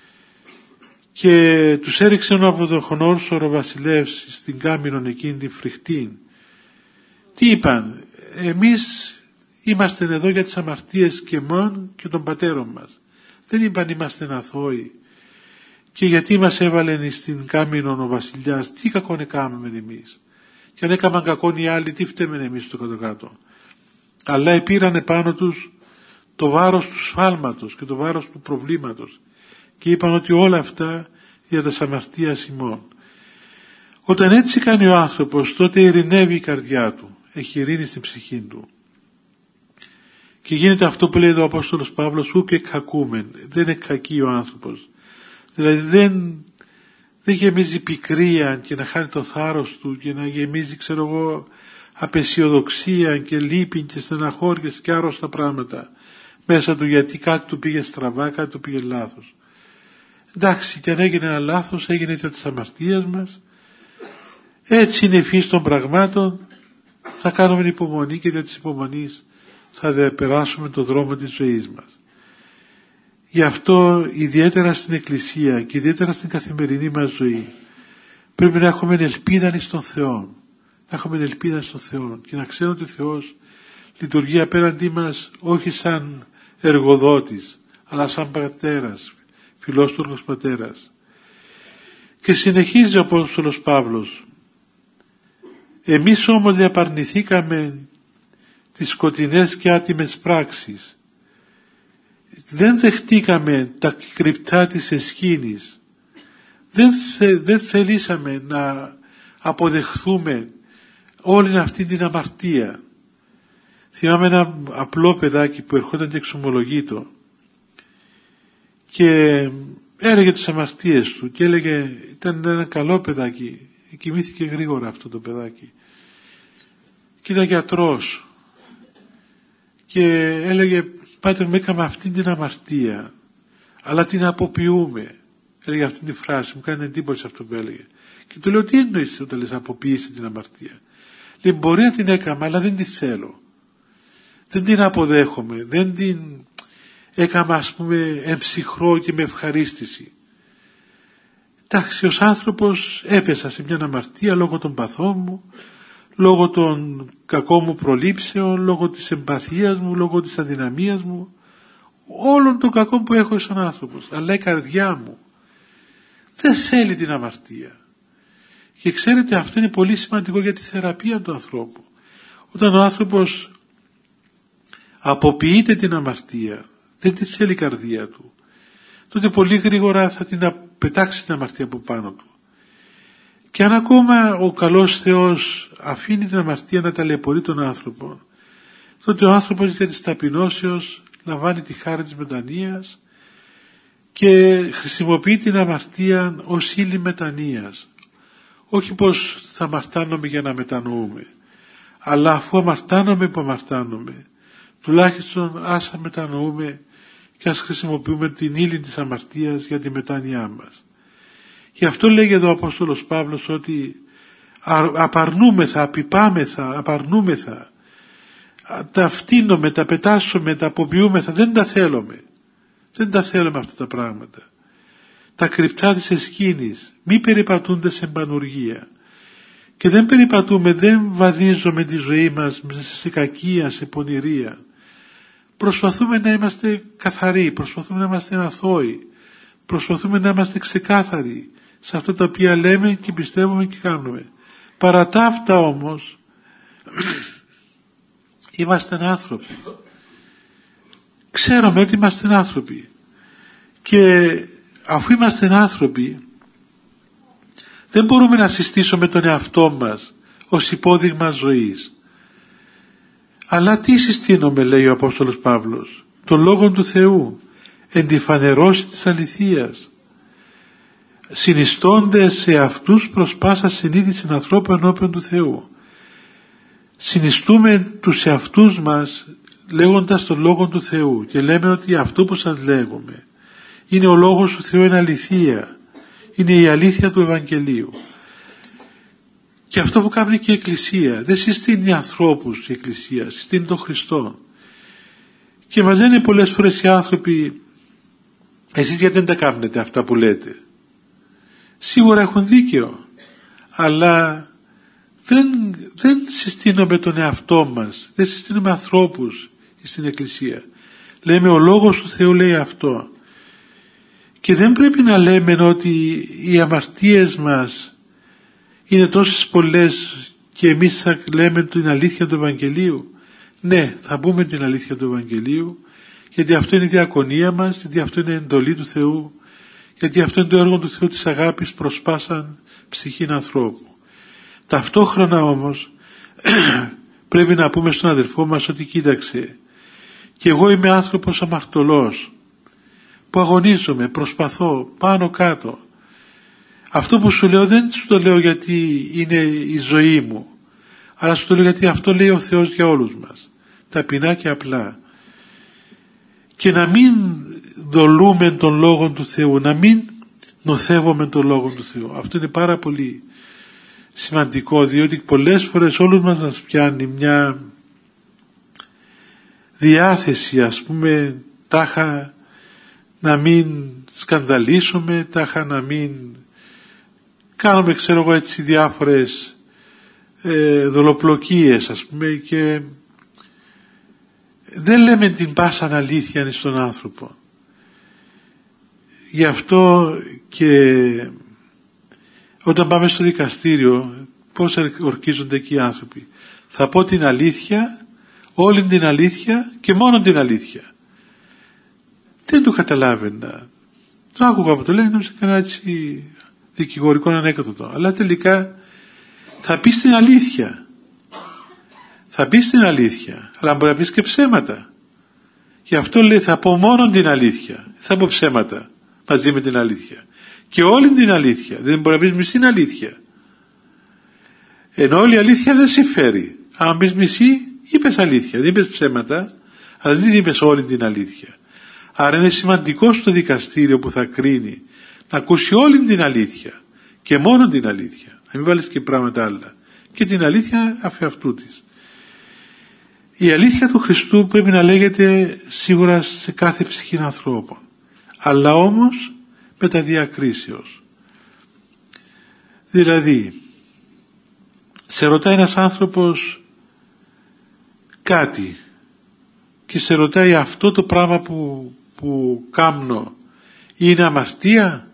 και τους έριξε από τον Χονόρσορο βασιλεύς στην Κάμινον εκείνη την φρικτή. Τι είπαν? Εμείς είμαστε εδώ για τις αμαρτίες και μόν και των πατέρων μας. Δεν είπαν είμαστε αθώοι. Και γιατί μας έβαλεν στην Κάμινον ο βασιλιάς? Τι κακόν έκαναμε εμείς? Και αν έκαναν κακόν οι άλλοι, τι φταίμε εμείς στο κάτω-κάτω? Αλλά επήραν επάνω τους το βάρος του σφάλματος και το βάρος του προβλήματος και είπαν ότι όλα αυτά για τα αμαρτίας ημών. Όταν έτσι κάνει ο άνθρωπος, τότε ειρηνεύει η καρδιά του, έχει ειρήνη στην ψυχή του και γίνεται αυτό που λέει ο Απόστολος Παύλος, ούκ εκκακούμεν, δεν είναι κακή ο άνθρωπος, δηλαδή δεν γεμίζει πικρία και να χάνει το θάρρος του και να γεμίζει απεσιοδοξία και λύπη και στεναχώριες και άρρωστα πράγματα μέσα του, γιατί κάτι του πήγε στραβά, κάτι του πήγε λάθος. Εντάξει, και αν έγινε ένα λάθος, έγινε για τις αμαρτίες μας. Έτσι είναι η φύση των πραγμάτων. Θα κάνουμε υπομονή και για της υπομονής θα περάσουμε τον δρόμο της ζωής μας. Γι' αυτό ιδιαίτερα στην Εκκλησία και ιδιαίτερα στην καθημερινή μας ζωή πρέπει να έχουμε ελπίδα στον Θεό. Να έχουμε ελπίδα στον Θεό και να ξέρουμε ότι ο Θεός λειτουργεί απέναντί μας όχι σαν εργοδότης, αλλά σαν πατέρας, φιλόστορος πατέρας. Και συνεχίζει ο Απόστολος Παύλος, εμείς όμως διαπαρνηθήκαμε τις σκοτεινές και άτιμες πράξεις, δεν δεχτήκαμε τα κρυπτά της εσχήνης, δεν θελήσαμε να αποδεχθούμε όλη αυτή την αμαρτία. Θυμάμαι ένα απλό παιδάκι που ερχόταν και εξομολογείτο και έλεγε τις αμαρτίες του και έλεγε, ήταν ένα καλό παιδάκι, κοιμήθηκε γρήγορα αυτό το παιδάκι και ήταν γιατρός και έλεγε, Πάτερ, με έκαμε αυτή την αμαρτία αλλά την αποποιούμε. Έλεγε αυτή τη φράση, μου κάνει εντύπωση αυτό που έλεγε. Και του λέω, τι εννοείς όταν λες αποποιήσει την αμαρτία? Λέει, μπορεί να την έκαμα αλλά δεν τη θέλω. Δεν την αποδέχομαι. Δεν την έκαμα, ας πούμε, εμψυχρό και με ευχαρίστηση. Εντάξει, ως άνθρωπος έπεσα σε μια αμαρτία λόγω των παθών μου, λόγω των κακών μου προλήψεων, λόγω της εμπαθίας μου, λόγω της αδυναμίας μου, όλων των κακών που έχω σαν άνθρωπος. Αλλά η καρδιά μου δεν θέλει την αμαρτία. Και ξέρετε, αυτό είναι πολύ σημαντικό για τη θεραπεία του ανθρώπου. Όταν ο άνθρωπος αποποιείται την αμαρτία, δεν τη θέλει η καρδία του, τότε πολύ γρήγορα θα την πετάξει την αμαρτία από πάνω του. Και αν ακόμα ο καλός Θεός αφήνει την αμαρτία να ταλαιπωρεί τον άνθρωπο, τότε ο άνθρωπος για της ταπεινώσεως λαμβάνει τη χάρη της μετανοίας και χρησιμοποιεί την αμαρτία ως ύλη μετανοίας. Όχι πως θα αμαρτάνομαι για να μετανοούμε, αλλά αφού αμαρτάνομαι που αμαρτάνομαι, τουλάχιστον ας μετανοούμε και ας χρησιμοποιούμε την ύλη της αμαρτίας για τη μετάνοιά μας. Γι' αυτό λέγει εδώ ο Απόστολος Παύλος ότι απαρνούμεθα, απειπάμεθα, απαρνούμεθα, τα φτύνομαι, τα πετάσουμε, τα αποποιούμεθα, δεν τα θέλουμε. Δεν τα θέλουμε αυτά τα πράγματα. Τα κρυπτά της εσχήνης μη περιπατούνται σε πανουργία. Και δεν περιπατούμε, δεν βαδίζουμε τη ζωή μας σε κακία, σε πονηρία. Προσπαθούμε να είμαστε καθαροί, προσπαθούμε να είμαστε αθώοι, προσπαθούμε να είμαστε ξεκάθαροι σε αυτά τα οποία λέμε και πιστεύουμε και κάνουμε. Παρά τα αυτά όμως είμαστε άνθρωποι. Ξέρουμε ότι είμαστε άνθρωποι και αφού είμαστε άνθρωποι Δεν μπορούμε να συστήσουμε τον εαυτό μας ως υπόδειγμα ζωής. Αλλά τι συστήνομαι, λέει ο Απόστολος Παύλος? Τον Λόγον του Θεού, εν τη φανερώση της αληθείας, συνιστώντες σε αυτούς προς πάσα συνείδηση ανθρώπου ενώπιον του Θεού. Συνιστούμε τους εαυτούς μας λέγοντας τον Λόγο του Θεού και λέμε ότι αυτό που σας λέγουμε είναι ο Λόγος του Θεού, είναι αληθεία, είναι η αλήθεια του Ευαγγελίου. Και αυτό που κάνει και η Εκκλησία, δεν συστήνει ανθρώπους η Εκκλησία, συστήνει τον Χριστό. Και μας λένε πολλές φορές οι άνθρωποι, εσείς γιατί δεν τα κάνετε αυτά που λέτε? Σίγουρα έχουν δίκαιο, αλλά δεν συστήνουμε τον εαυτό μας, δεν συστήνουμε ανθρώπους στην Εκκλησία. Λέμε ο Λόγος του Θεού λέει αυτό. Και δεν πρέπει να λέμε ότι οι αμαρτίες μας είναι τόσες πολλές και εμείς θα λέμε την αλήθεια του Ευαγγελίου. Ναι, θα πούμε την αλήθεια του Ευαγγελίου, γιατί αυτό είναι η διακονία μας, γιατί αυτό είναι η εντολή του Θεού, γιατί αυτό είναι το έργο του Θεού της αγάπης προς πάσαν ψυχήν ανθρώπου. Ταυτόχρονα όμως πρέπει να πούμε στον αδελφό μας ότι κοίταξε, και εγώ είμαι άνθρωπος αμαρτωλός που αγωνίζομαι, προσπαθώ πάνω κάτω. Αυτό που σου λέω δεν σου το λέω γιατί είναι η ζωή μου, αλλά σου το λέω γιατί αυτό λέει ο Θεός για όλους μας, ταπεινά και απλά. Και να μην δολούμε τον Λόγο του Θεού, να μην νοθεύουμε τον Λόγο του Θεού. Αυτό είναι πάρα πολύ σημαντικό, διότι πολλές φορές όλους μας πιάνει μια διάθεση, ας πούμε, τάχα να μην σκανδαλίσουμε, τάχα να μην κάνουμε, ξέρω εγώ, έτσι διάφορες δολοπλοκίες, ας πούμε, και δεν λέμε την πάσαν αλήθεια στον άνθρωπο. Γι' αυτό και όταν πάμε στο δικαστήριο, πώς ορκίζονται εκεί οι άνθρωποι? Θα πω την αλήθεια, όλη την αλήθεια και μόνο την αλήθεια. Δεν το καταλάβαινα. Το άκουγα από το λέει, νόμιζα κανένα έτσι δικηγορικό ανέκδοτο. Αλλά τελικά θα πεις την αλήθεια. Θα πεις την αλήθεια, αλλά μπορεί να πεις και ψέματα. Γι' αυτό λέει θα πω μόνο την αλήθεια. Θα πω ψέματα μαζί με την αλήθεια. Και όλη την αλήθεια. Δεν μπορεί να πεις μισή αλήθεια. Ενώ όλη η αλήθεια δεν συμφέρει. Αν πεις μισή, είπες αλήθεια. Δεν είπες ψέματα, αλλά δεν είπες όλη την αλήθεια. Άρα είναι σημαντικό στο δικαστήριο που θα κρίνει να ακούσει όλη την αλήθεια και μόνο την αλήθεια. Να μην βάλεις και πράγματα άλλα. Και την αλήθεια αφ' αυτού της. Η αλήθεια του Χριστού πρέπει να λέγεται σίγουρα σε κάθε ψυχή ανθρώπων. Αλλά όμως με τα διακρίσεως. Δηλαδή, σε ρωτάει ένας άνθρωπος κάτι και σε ρωτάει αυτό το πράγμα που κάμνω είναι αμαρτία?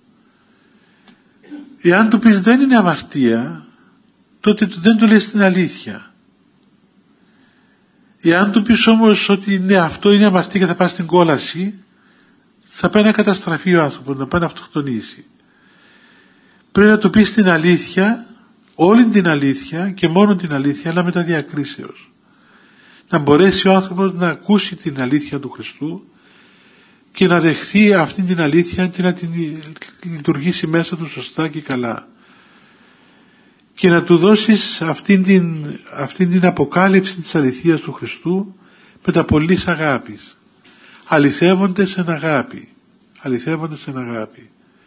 Εάν του πεις δεν είναι αμαρτία, τότε δεν του λες την αλήθεια. Εάν του πεις όμως ότι ναι, αυτό είναι αμαρτία και θα πάει στην κόλαση, θα πάει να καταστραφεί ο άνθρωπος, να πάει να αυτοκτονήσει. Πρέπει να του πεις την αλήθεια, όλη την αλήθεια και μόνο την αλήθεια, αλλά με τα διακρίσεως. Να μπορέσει ο άνθρωπος να ακούσει την αλήθεια του Χριστού και να δεχθεί αυτή την αλήθεια και να την λειτουργήσει μέσα του σωστά και καλά. Και να του δώσεις αυτήν την αποκάλυψη της αληθείας του Χριστού με τα πολλής αγάπης. Αληθεύοντες εν αγάπη. Αληθεύοντες εν αγάπη.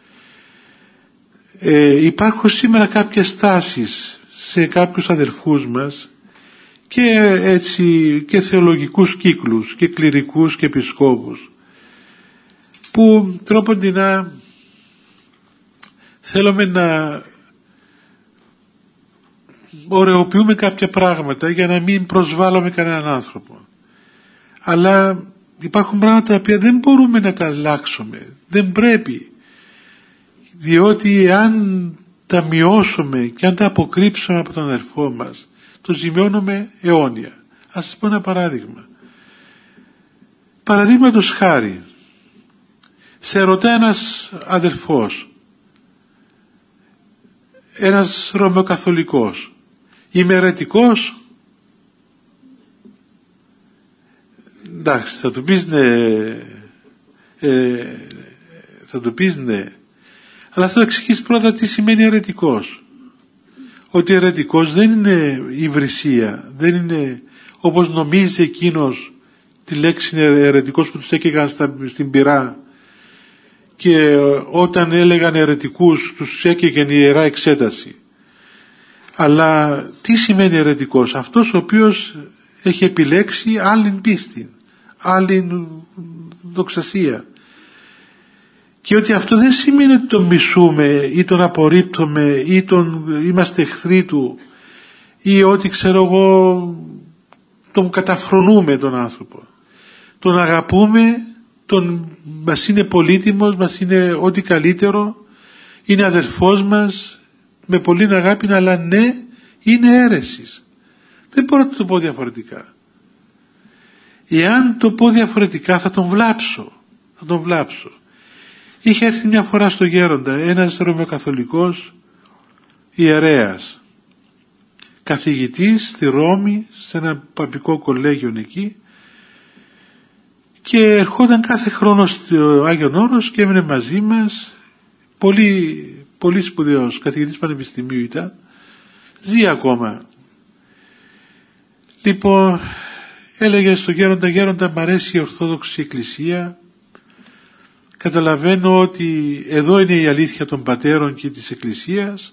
Υπάρχουν σήμερα κάποιες τάσεις σε κάποιους αδελφούς μας και έτσι και θεολογικούς κύκλους και κληρικούς και επισκόπους που τρόποντινά θέλουμε να ωρεοποιούμε κάποια πράγματα για να μην προσβάλλουμε κανέναν άνθρωπο. Αλλά υπάρχουν πράγματα τα οποία δεν μπορούμε να τα αλλάξουμε. Δεν πρέπει. Διότι αν τα μειώσουμε και αν τα αποκρύψουμε από τον αδερφό μας, το ζημιώνουμε αιώνια. Ας σας πω ένα παράδειγμα. Παραδείγματος χάρη, σε ρωτάει ένας αδελφός, ένας Ρωμαιοκαθολικός, είμαι αιρετικός? Εντάξει, θα του πεις ναι, αλλά θα εξηγείς πρώτα τι σημαίνει αιρετικός. Ότι αιρετικός δεν είναι υβρισία, δεν είναι όπως νομίζει εκείνος τη λέξη αιρετικός που τους έκαιγαν στην πυρά, και όταν έλεγαν αιρετικούς τους έκαιγαν η Ιερά Εξέταση. Αλλά τι σημαίνει αιρετικός? Αυτός ο οποίος έχει επιλέξει άλλην πίστη, άλλην δοξασία. Και ότι αυτό δεν σημαίνει ότι τον μισούμε ή τον απορρίπτουμε ή είμαστε εχθροί του, ή ότι ξέρω εγώ τον καταφρονούμε τον άνθρωπο. Τον αγαπούμε, μας είναι πολύτιμος, μας είναι ό,τι καλύτερο, είναι αδερφός μας, με πολύ αγάπη, αλλά ναι, είναι αίρεσης. Δεν μπορώ να το πω διαφορετικά. Εάν το πω διαφορετικά θα τον βλάψω. Είχε έρθει μια φορά στο Γέροντα ένας Ρωμαιοκαθολικός ιερέας, καθηγητής στη Ρώμη, σε ένα παπικό κολέγιο εκεί, και ερχόταν κάθε χρόνο στο Άγιον Όρος και έμεινε μαζί μας. Πολύ, πολύ σπουδαίος καθηγητής πανεπιστημίου ήταν, ζει ακόμα. Λοιπόν, έλεγε στο Γέροντα, μ' αρέσει η Ορθόδοξη Εκκλησία, καταλαβαίνω ότι εδώ είναι η αλήθεια των πατέρων και της Εκκλησίας,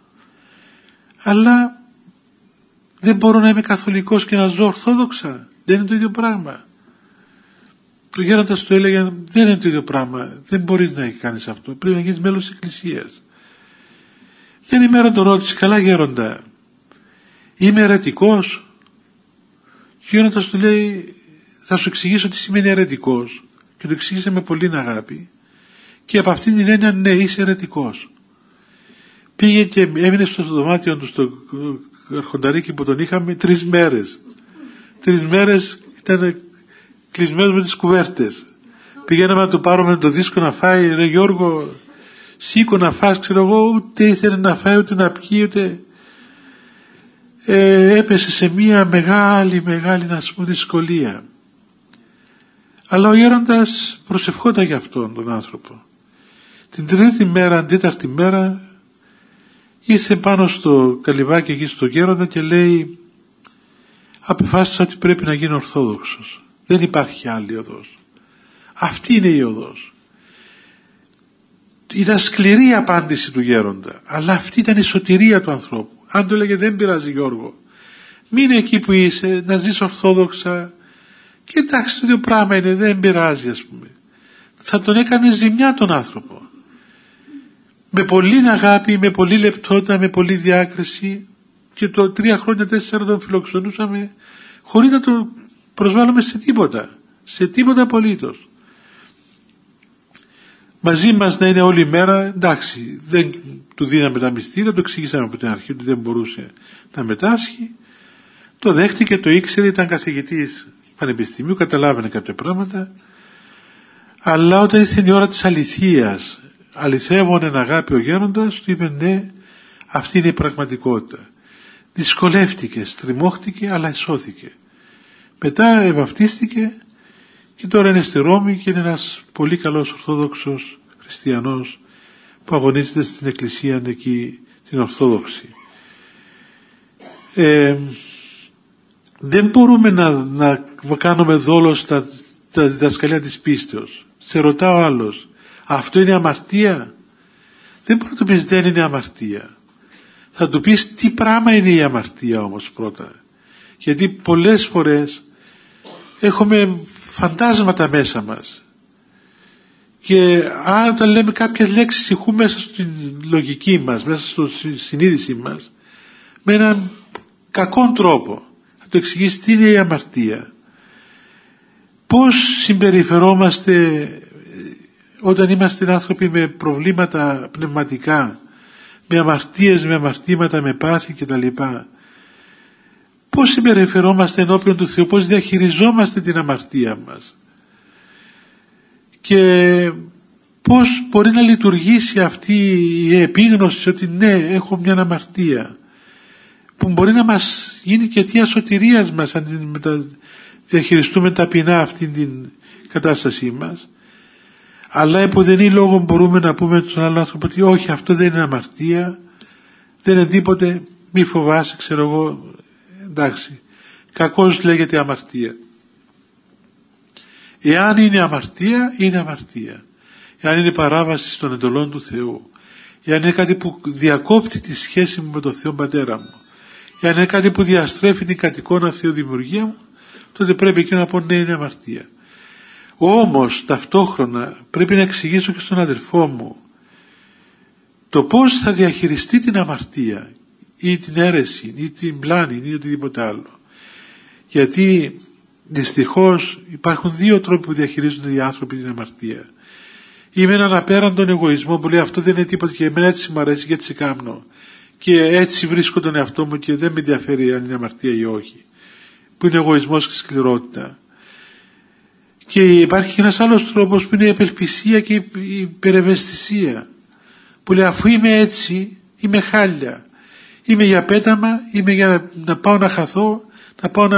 αλλά δεν μπορώ να είμαι καθολικός και να ζω ορθόδοξα. Δεν είναι το ίδιο πράγμα. Το Γέροντας του έλεγε, δεν είναι το ίδιο πράγμα, δεν μπορείς να κάνεις αυτό, πρέπει να γίνεις μέλος της Εκκλησίας. Μια ημέρα τον ρώτησε, καλά Γέροντα, είμαι αιρετικός? Και ο Γέροντας του λέει, θα σου εξηγήσω τι σημαίνει αιρετικός. Και το εξήγησε με πολύ αγάπη, και από αυτήν την έννοια, ναι, είσαι αιρετικός. Πήγε και έμεινε στο δωμάτιο του, στο αρχονταρίκι που τον είχαμε, 3 μέρες. 3 μέρες ήταν κλεισμένος με τις κουβέρτες. Πηγαίναμε να του πάρουμε το δίσκο να φάει, ρε Γιώργο, σήκω να φας, ξέρω εγώ, ούτε ήθελε να φάει, ούτε να πιει, ούτε... έπεσε σε μια μεγάλη να σου πω δυσκολία. Αλλά ο Γέροντας προσευχόταν για αυτόν τον άνθρωπο. Την 3η μέρα, 4η μέρα, ήρθε πάνω στο καλυβάκι εκεί στο Γέροντα και λέει, αποφάσισα ότι πρέπει να γίνω Ορθόδοξος. Δεν υπάρχει άλλη οδός. Αυτή είναι η οδός. Ήταν σκληρή η απάντηση του Γέροντα, αλλά αυτή ήταν η σωτηρία του ανθρώπου. Αν του έλεγε, δεν πειράζει Γιώργο, μείνε εκεί που είσαι, να ζεις ορθόδοξα, και εντάξει, το ίδιο πράγμα είναι, δεν πειράζει, ας πούμε. Θα τον έκανε ζημιά τον άνθρωπο. Με πολύ αγάπη, με πολύ λεπτότητα, με πολύ διάκριση, και το 3 χρόνια, 4 τον φιλοξενούσαμε χωρίς να τον προσβάλλουμε σε τίποτα απολύτως. Μαζί μας να είναι όλη μέρα, εντάξει, δεν του δίναμε τα μυστήρια, το εξήγησαμε από την αρχή ότι δεν μπορούσε να μετάσχει. Το δέχτηκε, το ήξερε, ήταν καθηγητής πανεπιστημίου, καταλάβαινε κάποια πράγματα. Αλλά όταν ήρθε η ώρα της αληθείας, αληθεύων εν αγάπη ο Γέροντας, του είπε ναι, αυτή είναι η πραγματικότητα. Δυσκολεύτηκε, στριμώχτηκε, αλλά εσώθηκε. Μετά ευαυτίστηκε και τώρα είναι στη Ρώμη και είναι ένας πολύ καλός Ορθόδοξος χριστιανός που αγωνίζεται στην Εκκλησία εκεί, την Ορθόδοξη. Δεν μπορούμε να κάνουμε δόλο στα διδασκαλία της πίστεως. Σε ρωτά ο άλλος, αυτό είναι αμαρτία? Δεν μπορεί να του πεις δεν είναι αμαρτία. Θα του πεις τι πράγμα είναι η αμαρτία όμως πρώτα. Γιατί πολλές φορές έχουμε φαντάσματα μέσα μας. Και αν όταν λέμε κάποιες λέξεις ηχούν μέσα στην λογική μας, μέσα στη συνείδηση μας, με έναν κακόν τρόπο. Θα το εξηγήσει τι είναι η αμαρτία. Πώς συμπεριφερόμαστε όταν είμαστε άνθρωποι με προβλήματα πνευματικά, με αμαρτίες, με αμαρτήματα, με πάθη κτλ. Πώς συμπεριφερόμαστε ενώπιον του Θεού, πώς διαχειριζόμαστε την αμαρτία μας. Και πώς μπορεί να λειτουργήσει αυτή η επίγνωση ότι ναι, έχω μια αμαρτία, που μπορεί να μας γίνει και αιτία σωτηρίας μας αν διαχειριστούμε ταπεινά αυτή την κατάστασή μας. Αλλά επουδενή λόγο μπορούμε να πούμε στον άλλο άνθρωπο ότι όχι, αυτό δεν είναι αμαρτία, δεν είναι τίποτε, μη φοβάσαι, ξέρω εγώ, εντάξει, κακώς λέγεται αμαρτία. Εάν είναι αμαρτία, είναι αμαρτία. Εάν είναι παράβαση των εντολών του Θεού, εάν είναι κάτι που διακόπτει τη σχέση μου με τον Θεό Πατέρα μου, εάν είναι κάτι που διαστρέφει την κατ' θεοδημιουργία μου, τότε πρέπει εκεί να πω ναι, είναι αμαρτία. Όμως ταυτόχρονα πρέπει να εξηγήσω και στον αδελφό μου το πώς θα διαχειριστεί την αμαρτία ή την αίρεση ή την πλάνη ή οτιδήποτε άλλο. Γιατί δυστυχώς υπάρχουν δύο τρόποι που διαχειρίζονται οι άνθρωποι την αμαρτία. Ή με έναν απέραντον εγωισμό που λέει αυτό δεν είναι τίποτα και εμένα έτσι μου αρέσει και έτσι κάνω και έτσι βρίσκω τον εαυτό μου και δεν με ενδιαφέρει αν είναι αμαρτία ή όχι, που είναι εγωισμός και σκληρότητα. Και υπάρχει και ένας άλλος τρόπος που είναι η απελπισία και η υπερευαισθησία, που λέει αφού είμαι έτσι είμαι χάλια, είμαι για πέταμα, είμαι για να πάω να χαθώ, να πάω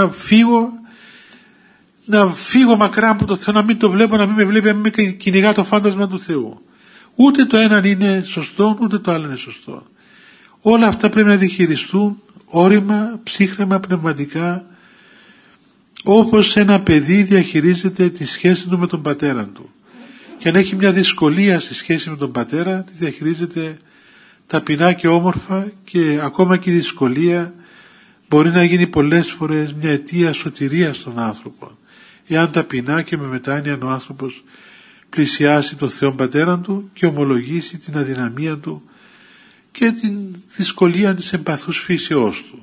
να φύγω μακριά από το Θεό, να μην το βλέπω, να μην με βλέπει, να μην με κυνηγά το φάντασμα του Θεού. Ούτε το ένα είναι σωστό, ούτε το άλλο είναι σωστό. Όλα αυτά πρέπει να διαχειριστούν όρημα, ψύχρεμα, πνευματικά, όπως ένα παιδί διαχειρίζεται τη σχέση του με τον πατέρα του. Και αν έχει μια δυσκολία στη σχέση με τον πατέρα, τη διαχειρίζεται ταπεινά και όμορφα, και ακόμα και η δυσκολία μπορεί να γίνει πολλές φορές μια αιτία σωτηρίας στον άνθρωπο. Εάν ταπεινά και με μετάνοια ο άνθρωπος πλησιάσει τον Θεό Πατέρα του και ομολογήσει την αδυναμία του και την δυσκολία της εμπαθούς φύσεώς του.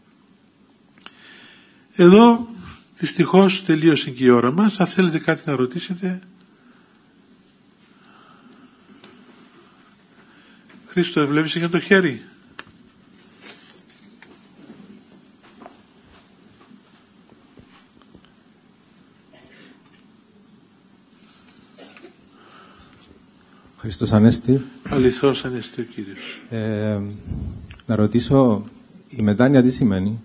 Εδώ δυστυχώς τελείωσε και η ώρα μας. Αν θέλετε κάτι να ρωτήσετε. Χρήστο, βλέπεις για το χέρι. Χριστός Ανέστη. Αληθώς Ανέστη ο Κύριος. Να ρωτήσω, η μετάνοια τι σημαίνει?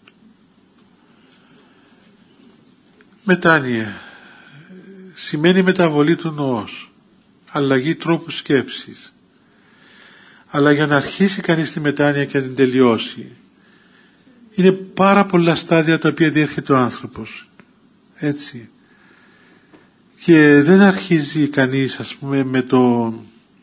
Μετάνοια σημαίνει μεταβολή του νοός, αλλαγή τρόπου σκέψης. Αλλά για να αρχίσει κανείς τη μετάνοια και να την τελειώσει, είναι πάρα πολλά στάδια τα οποία διέρχεται ο άνθρωπος. Έτσι. Και δεν αρχίζει κανείς, ας πούμε, με το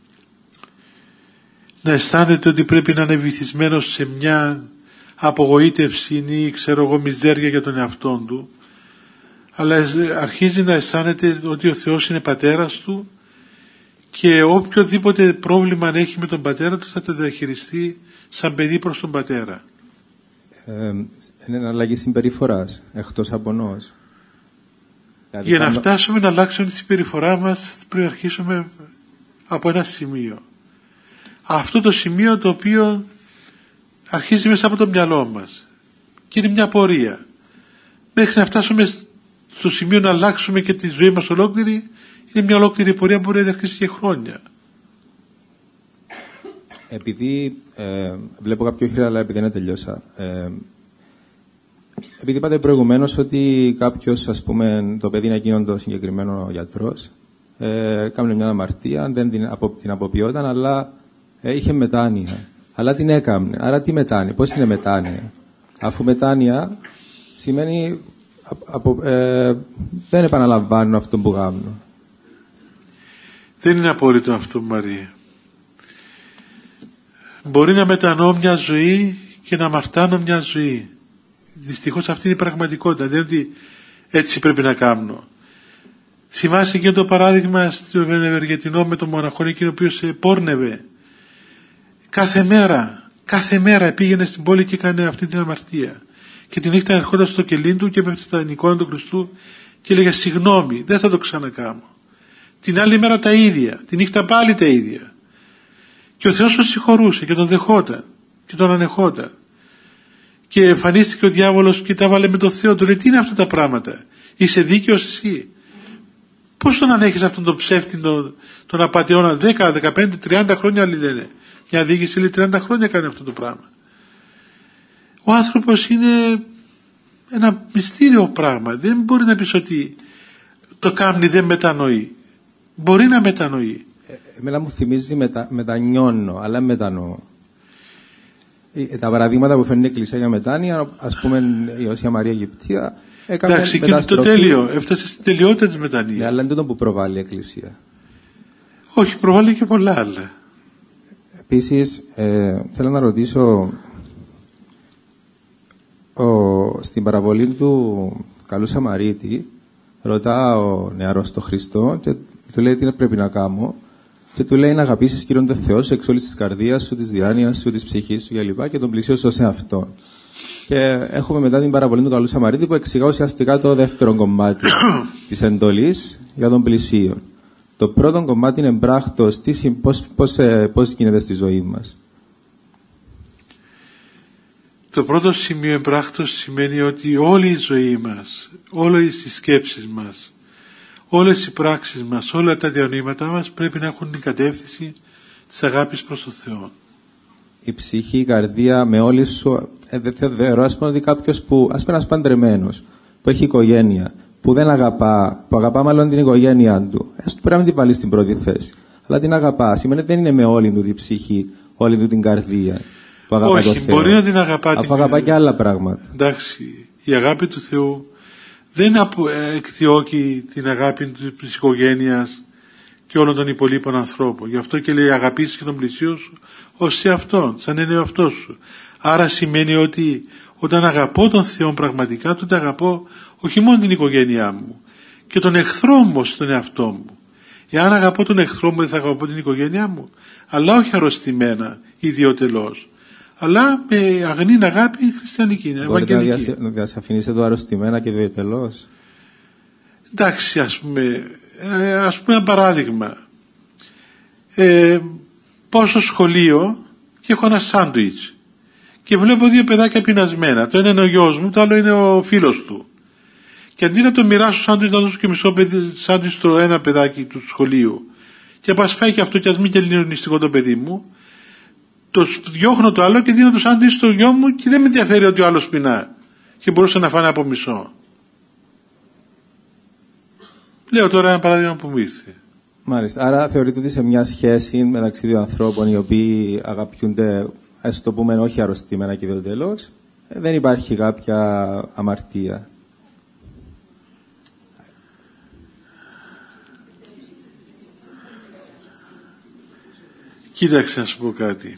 να αισθάνεται ότι πρέπει να είναι βυθισμένος σε μια απογοήτευση ή ξέρω εγώ μιζέρια για τον εαυτόν του, αλλά αρχίζει να αισθάνεται ότι ο Θεός είναι πατέρας του και οποιοδήποτε πρόβλημα αν έχει με τον πατέρα του θα το διαχειριστεί σαν παιδί προς τον πατέρα. Είναι αλλαγή συμπεριφοράς εκτός από νόος. Δηλαδή, για να φτάσουμε να αλλάξουμε τη συμπεριφορά μας πρέπει να αρχίσουμε από ένα σημείο. Αυτό το σημείο το οποίο αρχίζει μέσα από το μυαλό μας και είναι μια πορεία. Μέχρι να φτάσουμε στο σημείο να αλλάξουμε και τη ζωή μας ολόκληρη, είναι μια ολόκληρη πορεία που μπορεί να αρχίσει και χρόνια. Επειδή βλέπω κάποιο χέρι, αλλά επειδή δεν τελειώσα. Επειδή είπατε προηγουμένως ότι κάποιος, ας πούμε, το παιδί είναι εκείνον το συγκεκριμένο γιατρός, έκανε μια αμαρτία, δεν την αποποιόταν, αλλά είχε μετάνοια. Αλλά την έκαμνε. Άρα τι μετάνοια, πώς είναι μετάνοια? Αφού μετάνοια σημαίνει δεν επαναλαμβάνω αυτό που κάνω. Δεν είναι απόλυτο αυτό, Μαρία. Μπορεί να μετανοώ μια ζωή και να αμαρτάνω μια ζωή. Δυστυχώς αυτή είναι η πραγματικότητα. Δεν είναι ότι έτσι πρέπει να κάνω. Θυμάσαι και το παράδειγμα στο Ευεργετινό με τον μοναχό εκείνο ο οποίος πόρνευε. Κάθε μέρα πήγαινε στην πόλη και έκανε αυτή την αμαρτία. Και τη νύχτα ερχόταν στο κελί του και έπεφτε στα εικόνα του Χριστού και έλεγε συγγνώμη, δεν θα το ξανακάνω. Την άλλη μέρα τα ίδια, τη νύχτα πάλι τα ίδια. Και ο Θεός τον συγχωρούσε και τον δεχόταν και τον ανεχόταν. Και εμφανίστηκε ο διάβολος και τα βάλε με τον Θεό. Του λέει, τι είναι αυτά τα πράγματα, είσαι δίκαιος εσύ? Πώς τον ανέχεις αυτόν τον ψεύτη, τον απατεώνα? 10, 15, 30 χρόνια άλλοι λένε. Μια διοίκηση λέει 30 χρόνια κάνει αυτό το πράγμα. Ο άνθρωπος είναι ένα μυστήριο πράγμα. Δεν μπορεί να πεις ότι το κάνει, δεν μετανοεί. Μπορεί να μετανοεί. Εμένα μου θυμίζει μετανιώνω, αλλά μετανοώ. Τα παραδείγματα που φέρνει η Εκκλησία για μετάνοια, ας πούμε η Όσια Μαρία Αιγυπτία, έκανε εντάξει, και το τέλειο, έφτασε στην τελειότητα της μετανοίας. Ναι, αλλά είναι το που προβάλλει η Εκκλησία. Όχι, προβάλλει και πολλά άλλα. Επίσης, θέλω να ρωτήσω, στην παραβολή του Καλού Σαμαρίτη, ρωτά ο νεαρός τον Χριστό και του λέει τι πρέπει να κάνω. Και του λέει να αγαπήσεις Κύριον τον Θεό σου εξ όλης της καρδίας σου, της διάνοιας σου, της ψυχής σου κλπ. Και τον πλησίον σου ως εαυτόν. Και έχουμε μετά την παραβολή του Καλού Σαμαρίτη που εξηγά ουσιαστικά το δεύτερο κομμάτι της εντολής για τον πλησίον. Το πρώτο κομμάτι είναι μπράκτος, πώς γίνεται στη ζωή μας. Το πρώτο σημείο εμπράκτος σημαίνει ότι όλη η ζωή μας, όλες οι σκέψεις μας, όλες οι πράξεις μας, όλα τα διανοήματά μας πρέπει να έχουν την κατεύθυνση της αγάπης προς τον Θεό. Η ψυχή, η καρδία, με όλη σου... ας πούμε ότι κάποιος που, ας πούμε ένας παντρεμένος, που έχει οικογένεια, που δεν αγαπά, που αγαπά μάλλον την οικογένειά του, πρέπει να μην την βάλει στην πρώτη θέση. Αλλά την αγαπά, σημαίνει ότι δεν είναι με όλη του την ψυχή, όλη του την καρδία. Που αγαπά όχι, το Θεό. μπορεί να την αγαπά. Αφού αγαπά και άλλα πράγματα. Εντάξει, η αγάπη του Θεού δεν εκδιώκει την αγάπη της οικογένειας και όλων των υπολείπων ανθρώπων. Γι' αυτό και λέει αγαπήσεις και τον πλησίον σου ως σε αυτόν, σαν είναι ο αυτός σου. Άρα σημαίνει ότι όταν αγαπώ τον Θεό πραγματικά, τότε αγαπώ όχι μόνο την οικογένειά μου και τον εχθρό μου στον εαυτό μου. Εάν αγαπώ τον εχθρό μου δεν θα αγαπώ την οικογένειά μου, αλλά όχι αρρωστημένα, ιδιωτελώς, αλλά με αγνή αγάπη χριστιανική, ευαγγελική. Μπορείτε να διασαφηνίσετε το αρρωστημένα και ιδιωτελώς? Εντάξει, ας πούμε ένα παράδειγμα. Πάω στο σχολείο και έχω ένα σάντουιτς και βλέπω δύο παιδάκια πεινασμένα. Το ένα είναι ο γιος μου, το άλλο είναι ο φίλος του. Και αντί να το μοιράσω σάντουιτς, να δώσω και μισό σάντουιτς στο ένα παιδάκι του σχολείου και πας φάει και αυτό και ας μην και ελληνιστικό το παιδί μου, το διώχνω το άλλο και δίνω το σάντουιτς στο γιο μου και δεν με ενδιαφέρει ότι ο άλλος πεινά και μπορούσε να φάνε από μισό. Λέω τώρα ένα παράδειγμα που μου ήρθε. Μάλιστα. Άρα θεωρείτε ότι σε μια σχέση μεταξύ δύο ανθρώπων οι οποίοι αγαπιούνται, ας το πούμε, όχι αρρωστημένα και ιδιωτελώς, δεν υπάρχει κάποια αμαρτία? Κοίταξε να σου πω κάτι.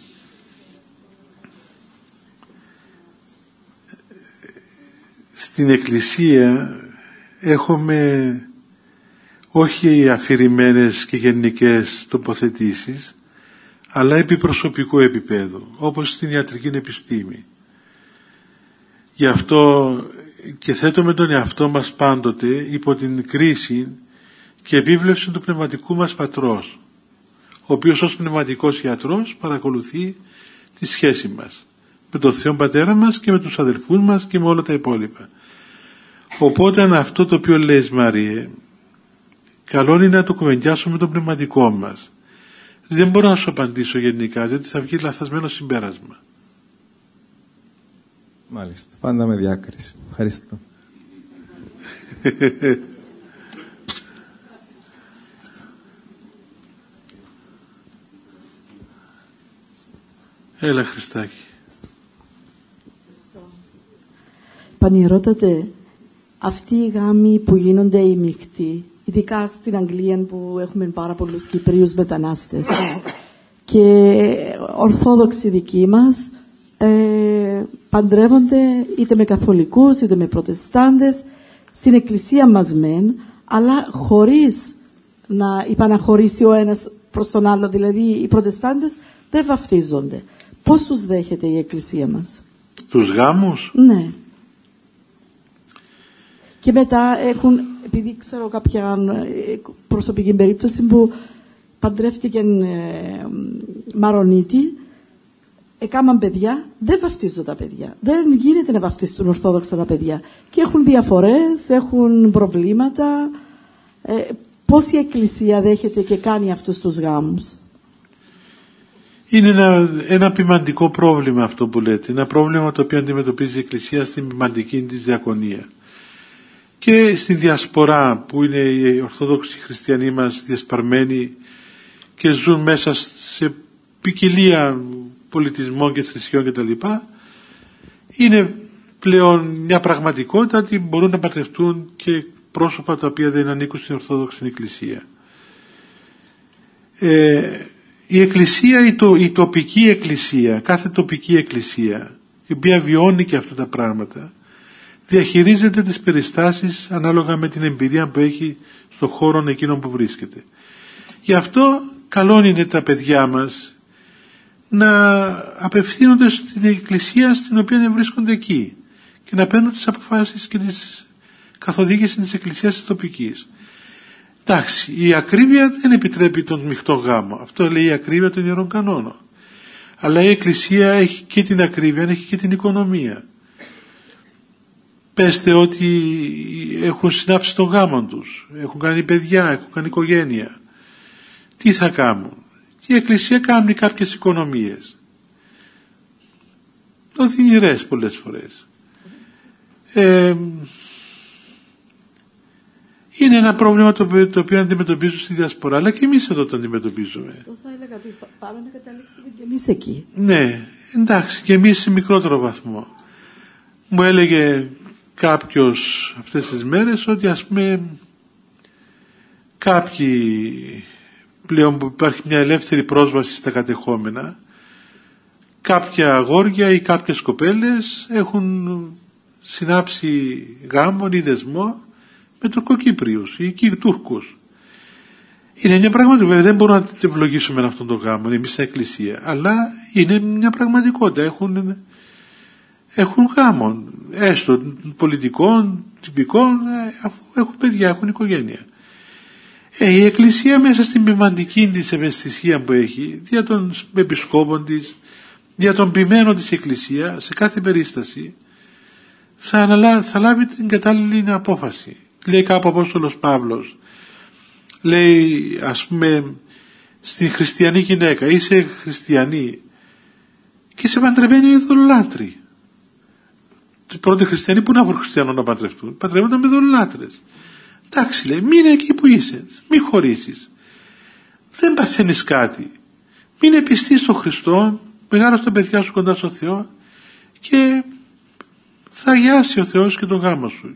Στην Εκκλησία έχουμε όχι αφηρημένες και γενικές τοποθετήσεις, αλλά επί προσωπικού επίπεδου, όπως στην ιατρική επιστήμη. Γι' αυτό και θέτουμε τον εαυτό μας πάντοτε υπό την κρίση και επίβλεψη του πνευματικού μας πατρός, ο οποίος ως πνευματικός ιατρός παρακολουθεί τη σχέση μας με τον Θεό Πατέρα μας και με τους αδελφούς μας και με όλα τα υπόλοιπα. Οπότε αυτό το οποίο λες, Μάριε, καλό είναι να το κουβεντιάσουμε με το πνευματικό μας. Δεν μπορώ να σου απαντήσω γενικά, διότι θα βγει λαθασμένο συμπέρασμα. Μάλιστα. Πάντα με διάκριση. Ευχαριστώ. Έλα, Χριστάκη. Πανηρώτατε, αυτοί οι γάμοι που γίνονται οι μεικτοί, ειδικά στην Αγγλία που έχουμε πάρα πολλούς Κυπρίους μετανάστες και ορθόδοξοι δικοί μας παντρεύονται είτε με καθολικούς είτε με προτεστάντες στην εκκλησία μας μεν, αλλά χωρίς να υπαναχωρήσει ο ένας προς τον άλλο, δηλαδή οι προτεστάντες δεν βαφτίζονται. Πώς τους δέχεται η εκκλησία μας? Τους γάμους? Ναι. Και μετά έχουν, επειδή ξέρω κάποια προσωπική περίπτωση που παντρεύτηκε Μαρονίτη, έκαναν παιδιά, δεν βαφτίζουν τα παιδιά. Δεν γίνεται να βαφτιστούν ορθόδοξα τα παιδιά. Και έχουν διαφορές, έχουν προβλήματα. πώς η Εκκλησία δέχεται και κάνει αυτούς τους γάμους? Είναι ένα ποιμαντικό πρόβλημα αυτό που λέτε. Ένα πρόβλημα το οποίο αντιμετωπίζει η Εκκλησία στην ποιμαντική της διακονία. Και στη διασπορά που είναι οι Ορθόδοξοι Χριστιανοί μας διασπαρμένοι και ζουν μέσα σε ποικιλία πολιτισμών και θρησκειών κτλ. Είναι πλέον μια πραγματικότητα ότι μπορούν να παντρευτούν και πρόσωπα τα οποία δεν ανήκουν στην Ορθόδοξη Εκκλησία. Η Εκκλησία, η τοπική Εκκλησία, κάθε τοπική Εκκλησία, η οποία βιώνει και αυτά τα πράγματα, διαχειρίζεται τις περιστάσεις ανάλογα με την εμπειρία που έχει στον χώρο εκείνο που βρίσκεται. Γι' αυτό καλό είναι τα παιδιά μας να απευθύνονται στην Εκκλησία στην οποία βρίσκονται εκεί και να παίρνουν τις αποφάσεις και τις καθοδήγηση της Εκκλησίας της τοπικής. Εντάξει, η ακρίβεια δεν επιτρέπει τον μειχτό γάμο. Αυτό λέει η ακρίβεια των Ιερών Κανόνων. Αλλά η Εκκλησία έχει και την ακρίβεια, έχει και την οικονομία. Πέστε ότι έχουν συνάψει τον γάμο τους, έχουν κάνει παιδιά, έχουν κάνει οικογένεια. Τι θα κάνουν? Η Εκκλησία κάνει κάποιες οικονομίες. Οδυνηρές πολλές φορές. Είναι ένα πρόβλημα το οποίο αντιμετωπίζουν στη διασπορά, αλλά και εμείς εδώ το αντιμετωπίζουμε. Αυτό θα έλεγα ότι πάμε να καταλήξουμε και εμείς εκεί. Ναι, εντάξει, και εμείς σε μικρότερο βαθμό. Μου έλεγε κάποιος αυτές τις μέρες ότι ας πούμε κάποιοι πλέον που υπάρχει μια ελεύθερη πρόσβαση στα κατεχόμενα, κάποια αγόρια ή κάποιες κοπέλες έχουν συνάψει γάμον ή δεσμό με Τουρκοκύπριους ή Τούρκους. Είναι μια πραγματικότητα, βέβαια δεν μπορούμε να την ευλογήσουμε αυτόν τον γάμο εμείς στην Εκκλησία, αλλά είναι μια πραγματικότητα. Έχουν γάμον, έστω πολιτικών, τυπικών, αφού έχουν παιδιά, έχουν οικογένεια. Η Εκκλησία μέσα στην ποιμαντική της ευαισθησία που έχει, δια των επισκόπων της, δια των ποιμένων της Εκκλησία, σε κάθε περίσταση, θα λάβει την κατάλληλη απόφαση. Λέει κάπου ο Απόστολος Παύλος, λέει ας πούμε στην χριστιανή γυναίκα, είσαι χριστιανή και σε παντρεμένοι ειδωλολάτροι. Οι πρώτοι χριστιανοί που να βρουν χριστιανό να παντρευτούν, παντρεύονταν με ειδωλολάτρες. Εντάξει, λέει, μείνε εκεί που είσαι, μην χωρίσεις, δεν παθαίνεις κάτι, μείνε πιστή στον Χριστό, μεγάλωσε τα παιδιά σου κοντά στον Θεό και θα αγιάσει ο Θεός και τον γάμο σου.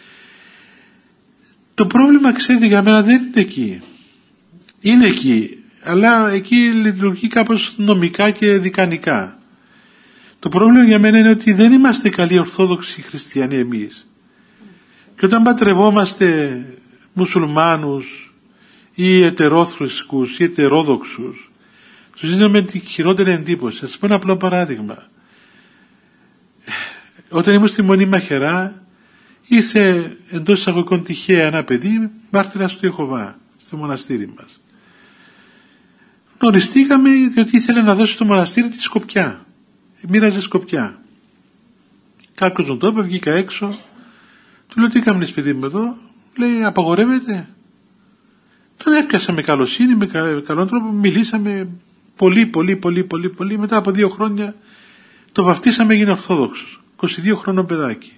Το πρόβλημα, ξέρετε, για μένα δεν είναι εκεί. Είναι εκεί, αλλά εκεί λειτουργεί κάπως νομικά και δικανικά. Το πρόβλημα για μένα είναι ότι δεν είμαστε καλοί ορθόδοξοι χριστιανοί εμείς. Και όταν παντρευόμαστε μουσουλμάνους ή ετερόθρησκους ή ετερόδοξους, τους δίνουμε τη χειρότερη εντύπωση. Θα σας πω ένα απλό παράδειγμα. Όταν ήμουν στη Μονή Μαχαιρά, ήρθε εντός εισαγωγικών τυχαία ένα παιδί μάρτυρας του Ιεχωβά στο μοναστήρι μας. Γνωριστήκαμε διότι ήθελε να δώσει στο μοναστήρι τη σκοπιά. Μοίραζε σκοπιά. Κάποιος μου το είπε, βγήκα έξω, του λέω τι έκανες παιδί μου εδώ? Λέει απαγορεύεται? Τον έπιασα με καλοσύνη, με καλό τρόπο, μιλήσαμε πολύ, μετά από 2 χρόνια το βαφτίσαμε, έγινε Ορθόδοξος, 22 χρονών παιδάκι.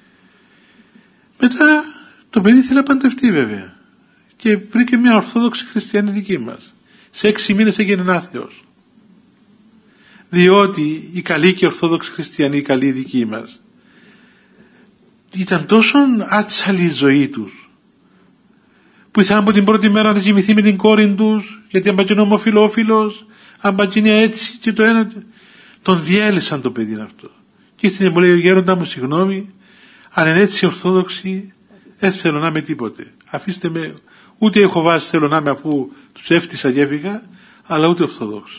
Μετά το παιδί ήθελε να παντρευτεί βέβαια και βρήκε μια Ορθόδοξη χριστιανή δική μας. Σε 6 μήνες έγινε άθεος. Διότι οι καλοί και Ορθόδοξοι χριστιανοί, οι καλοί δικοί μας, ήταν τόσο άτσαλη η ζωή τους, που ήθελαν από την πρώτη μέρα να κοιμηθεί με την κόρη τους, γιατί αν πατζίνει ομοφιλόφιλος, αν πατζίνει έτσι και το ένα, τον διέλυσαν το παιδί αυτό. Και ήθελε μου λέει ο γέροντα μου, συγγνώμη, αν είναι έτσι Ορθόδοξοι, δεν θέλω να είμαι τίποτε. Αφήστε με, ούτε Ιεχωβάς θέλω να είμαι αφού τους έφτιασα και έφυγα, αλλά ούτε Ορθόδοξος.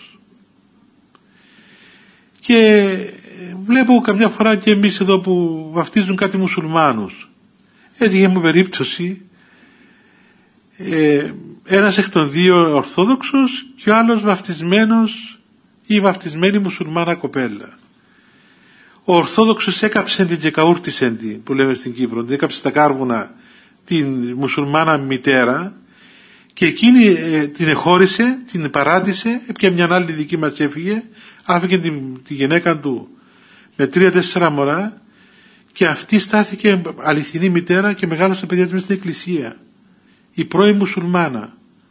Και βλέπω καμιά φορά και εμείς εδώ που βαφτίζουν κάτι μουσουλμάνους. Έτυχε μου περίπτωση, ένας εκ των 2 Ορθόδοξος και ο άλλος βαφτισμένος ή βαφτισμένη μουσουλμάνα κοπέλα. Ο Ορθόδοξος έκαψε την και καούρτισε την, που λέμε στην Κύπρο, έκαψε στα κάρβουνα την μουσουλμάνα μητέρα Και εκείνη την εχώρισε, την παράτησε, έπιανε μια άλλη δική μας και έφυγε, άφηκε τη γυναίκα του με 3-4 μωρά και αυτή στάθηκε αληθινή μητέρα και μεγάλωσε παιδιά της μέσα στην εκκλησία. Η πρώην μουσουλμάνα.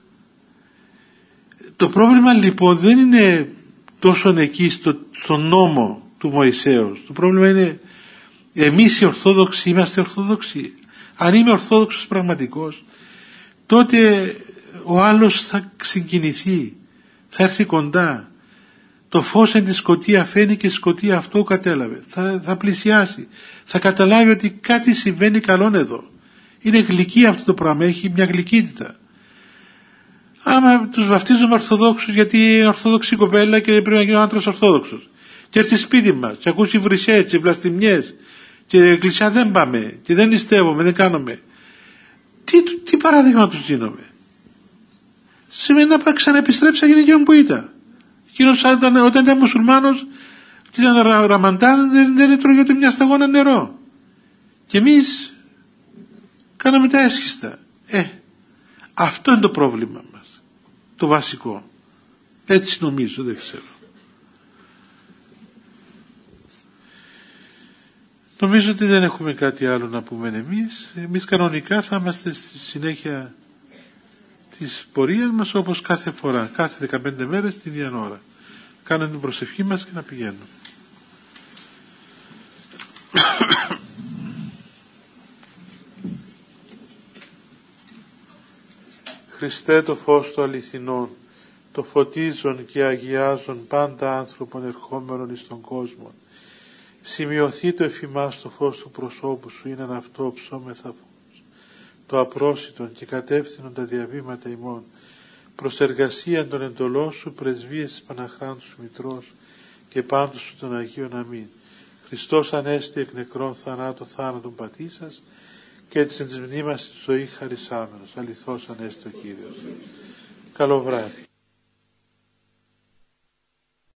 Το πρόβλημα λοιπόν δεν είναι τόσο εκεί στον νόμο του Μωυσέως. Το πρόβλημα είναι εμείς οι Ορθόδοξοι είμαστε Ορθόδοξοι. Αν είμαι Ορθόδοξος πραγματικός, τότε ο άλλος θα συγκινηθεί, θα έρθει κοντά. Το φως εν τη σκοτία φαίνει και η σκοτία αυτό κατέλαβε. Θα πλησιάσει. Θα καταλάβει ότι κάτι συμβαίνει καλόν εδώ. Είναι γλυκή αυτό το πράγμα, έχει μια γλυκύτητα. Άμα τους βαφτίζουμε Ορθοδόξους γιατί είναι Ορθόδοξη κοπέλα και πρέπει να γίνει ο άντρας Ορθόδοξος, και έρθει σπίτι μας και ακούσει βρυσές και βλαστημιές και εκκλησιά δεν πάμε και δεν νηστεύουμε, δεν κάνουμε, τι παράδειγμα τους δίνουμε? Σημαίνει να ξαναεπιστρέψει σαν γυναικιόν που ήταν. Εκείνος όταν ήταν μουσουλμάνος και ήταν Ραμαντάν δεν έτρωγε ούτε μια σταγόνα νερό. Και εμείς κάναμε τα έσχιστα. Αυτό είναι το πρόβλημα μας. Το βασικό. Έτσι νομίζω, δεν ξέρω. Νομίζω ότι δεν έχουμε κάτι άλλο να πούμε εμείς. Εμείς κανονικά θα είμαστε στη συνέχεια της πορείας μας όπως κάθε φορά. Κάθε 15 μέρες την ίδια ώρα. Κάνουμε την προσευχή μας και να πηγαίνουμε. Χριστέ το φως του αληθινών, το φωτίζον και αγιάζον πάντα άνθρωπον ερχόμενον εις τον κόσμο. Σημειωθεί το εφημάς το φως του προσώπου σου, είναι αυτό ψώμεθα φως, το απρόσιτον και κατεύθυνον τα διαβήματα ημών, προς εργασία των εντολών σου, πρεσβείες της Παναχράντου σου Μητρός και πάντως σου των Αγίων αμήν. Χριστός ανέστη εκ νεκρών θανάτων θάνατον πατήσας και έτσι εν της μνήμας της ζωή χαρισάμενος. Αληθώς ανέστη ο Κύριος. Καλό βράδυ.